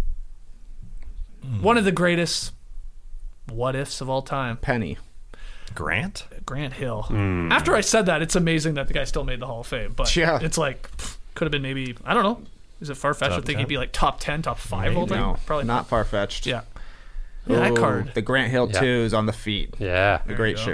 One of the greatest what ifs of all time. Penny. Grant? Grant Hill. Mm. After I said that, it's amazing that the guy still made the Hall of Fame. But Yeah. it's like pff, could have been maybe I don't know. Is it far fetched to Top think ten? he'd be like top ten, top five all time? No, Probably not far fetched. Yeah. Yeah, that card. The Grant Hill Yeah. two is on the feet. Yeah. A great you shoe.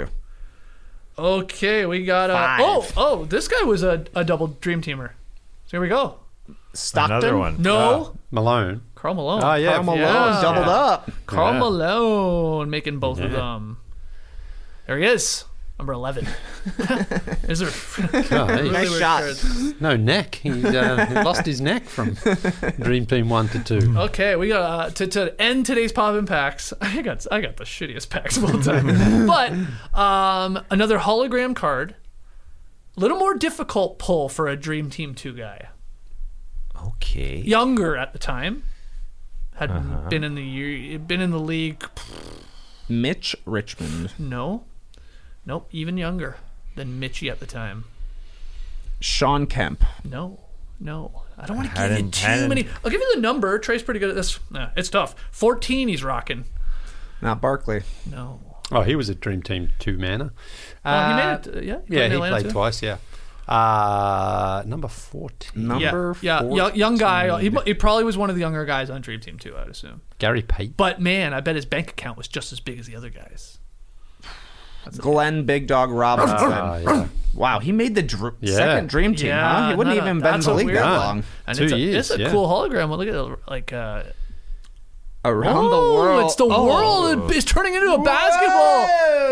Okay, we got uh, Five. oh oh this guy was a, a double Dream Teamer. So here we go. Stockton. Another one. No, Malone. Carl Malone. Oh, yeah. Karl Malone Yeah. doubled up. Carl Yeah. Malone making both of Yeah. them. There he is. Number eleven. Is there? Oh, hey. really Nice weird shot. cards. No neck. He, uh, he lost his neck from Dream Team one to two. Okay, we got uh, to to end today's poppin' packs. I got I got the shittiest packs of all time, but um, another hologram card. A little more difficult pull for a Dream Team two guy. Okay. Younger at the time, hadn't Uh-huh. been in the year, been in the league. Mitch Richmond. No, nope, even younger than Mitchie at the time. Sean Kemp. No, no, I don't want to give Hadn't- you too hadn't- many. I'll give you the number. Trey's pretty good at this. Nah, it's tough. fourteen, he's rocking. Not Barkley. No. Oh, he was a Dream Team two manner. Oh, he made Uh, it. Uh, yeah, he played Yeah, in he Atlanta played too. twice. Yeah. Uh, number fourteen. Number yeah, yeah, young, young guy. He, he probably was one of the younger guys on Dream Team too, I'd assume. Gary Payton. But man, I bet his bank account was just as big as the other guys. Glenn Big Dog Robinson. Uh, yeah. Wow, he made the dr- Yeah. second Dream Team, Yeah, huh? He wouldn't no, no, even been in that's the a league weird that one. long. And Two it's a, years, it's a yeah. cool hologram. Look at it, like uh, Around oh, the world. It's the Oh. world. It's turning into a basketball.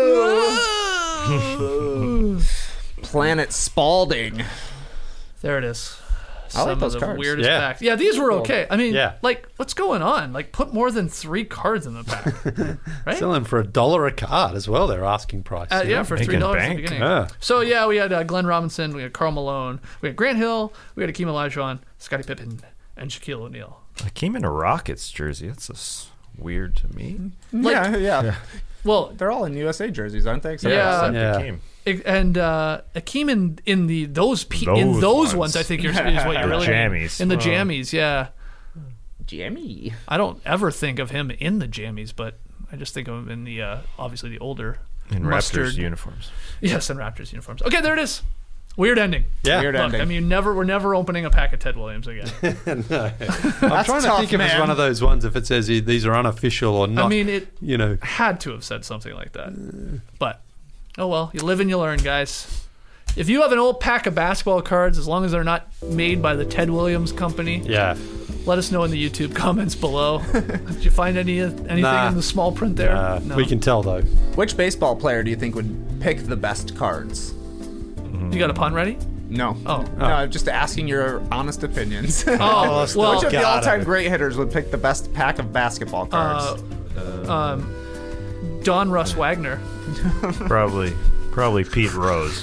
Whoa. Planet Spalding. There it is. I like Some those of the cards. weirdest Yeah. packs. Yeah, these were okay. I mean, Yeah. like, what's going on? Like, put more than three cards in the pack, right? Selling for a dollar a card as well. Their asking price. Uh, yeah, for making three dollars at the bank. beginning. Yeah. So yeah, we had uh, Glenn Robinson, we had Karl Malone, we had Grant Hill, we had Akeem Olajuwon, Scottie Pippen, and Shaquille O'Neal. I came in a Rockets jersey. That's just weird to me. Like- yeah, yeah, Well, They're all in U S A jerseys, aren't they? Except Yeah. for- Yeah. Hakeem. it- and uh, Akeem in, in the those pe- Those in those ones. ones, I think you're, is what you're The really jammies. in the Oh. jammies. Yeah, Jimmy. I don't ever think of him in the jammies, but I just think of him in the uh, obviously the older In mustard Raptors uniforms. Yes, in Raptors uniforms. Okay, there it is. Weird ending. Yeah. Weird Look, ending. I mean, never we're never opening a pack of Ted Williams again. I'm That's trying to tough, think if it's man. one of those ones if it says these are unofficial or not. I mean, it you know. had to have said something like that. But oh well, you live and you learn, guys. If you have an old pack of basketball cards, as long as they're not made by the Ted Williams company, Yeah. let us know in the YouTube comments below. Did you find any anything Nah. in the small print there? Uh, No. We can tell though. Which baseball player do you think would pick the best cards? You got a pun ready? No. Oh. No, just asking your honest opinions. Oh, well, Which of the God. all-time great hitters would pick the best pack of basketball cards? uh, um, Don Russ Wagner. Probably, probably Pete Rose.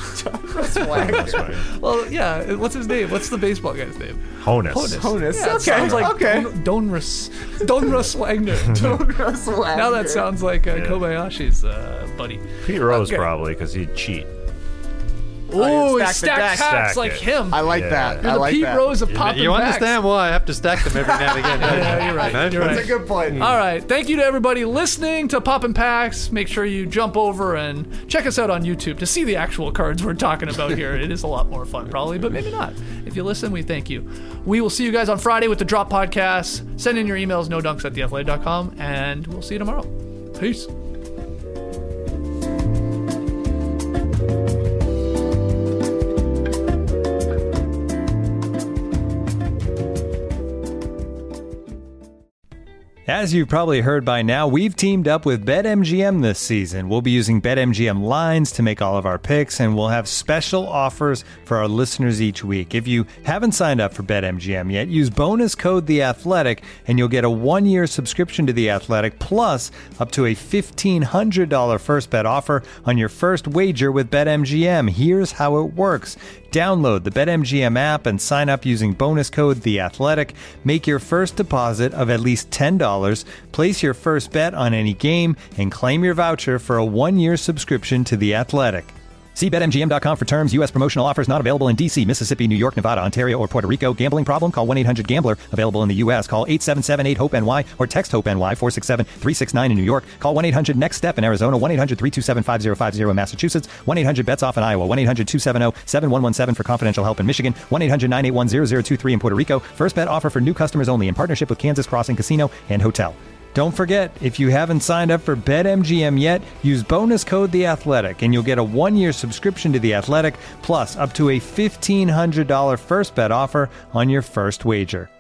Well, yeah. What's his name? What's the baseball guy's name? Honus. Honus. Honus. Yeah, it Okay, sounds like okay. Don, Don Russ. Don Russ Wagner. Russ Wagner. Now that sounds like uh, Kobayashi's uh, buddy. Pete Rose Okay. probably because he'd cheat. Oh, stack he the stacks deck. packs Stack like it. him. I like Yeah. that. You're I the like Pete that. Rose of popping You packs. understand why I have to stack them every now and again. don't you? Yeah, you're right. No? You're right. That's a good point. All right. Thank you to everybody listening to Poppin' Packs. Make sure you jump over and check us out on YouTube to see the actual cards we're talking about here. It is a lot more fun, probably, but maybe not. If you listen, we thank you. We will see you guys on Friday with the Drop Podcast. Send in your emails, no dunks at the athletic dot com, and we'll see you tomorrow. Peace. As you've probably heard by now, we've teamed up with BetMGM this season. We'll be using BetMGM lines to make all of our picks, and we'll have special offers for our listeners each week. If you haven't signed up for BetMGM yet, use bonus code The Athletic, and you'll get a one-year subscription to The Athletic, plus up to a fifteen hundred dollars first bet offer on your first wager with BetMGM. Here's how it works. Download the BetMGM app and sign up using bonus code The Athletic. Make your first deposit of at least ten dollars, place your first bet on any game, and claim your voucher for a one-year subscription to The Athletic. See Bet M G M dot com for terms. U S promotional offers not available in D C, Mississippi, New York, Nevada, Ontario, or Puerto Rico. Gambling problem? Call one eight hundred gambler. Available in the U S. Call eight seven seven eight hope N Y or text HOPE-NY four six seven three six nine in New York. Call one eight hundred next step in Arizona. one eight hundred three two seven five zero five zero in Massachusetts. one eight hundred bets off in Iowa. one eight hundred two seven zero seven one one seven for confidential help in Michigan. one eight hundred nine eight one zero zero two three in Puerto Rico. First bet offer for new customers only in partnership with Kansas Crossing Casino and Hotel. Don't forget, if you haven't signed up for BetMGM yet, use bonus code The Athletic, and you'll get a one-year subscription to The Athletic, plus up to a fifteen hundred dollars first bet offer on your first wager.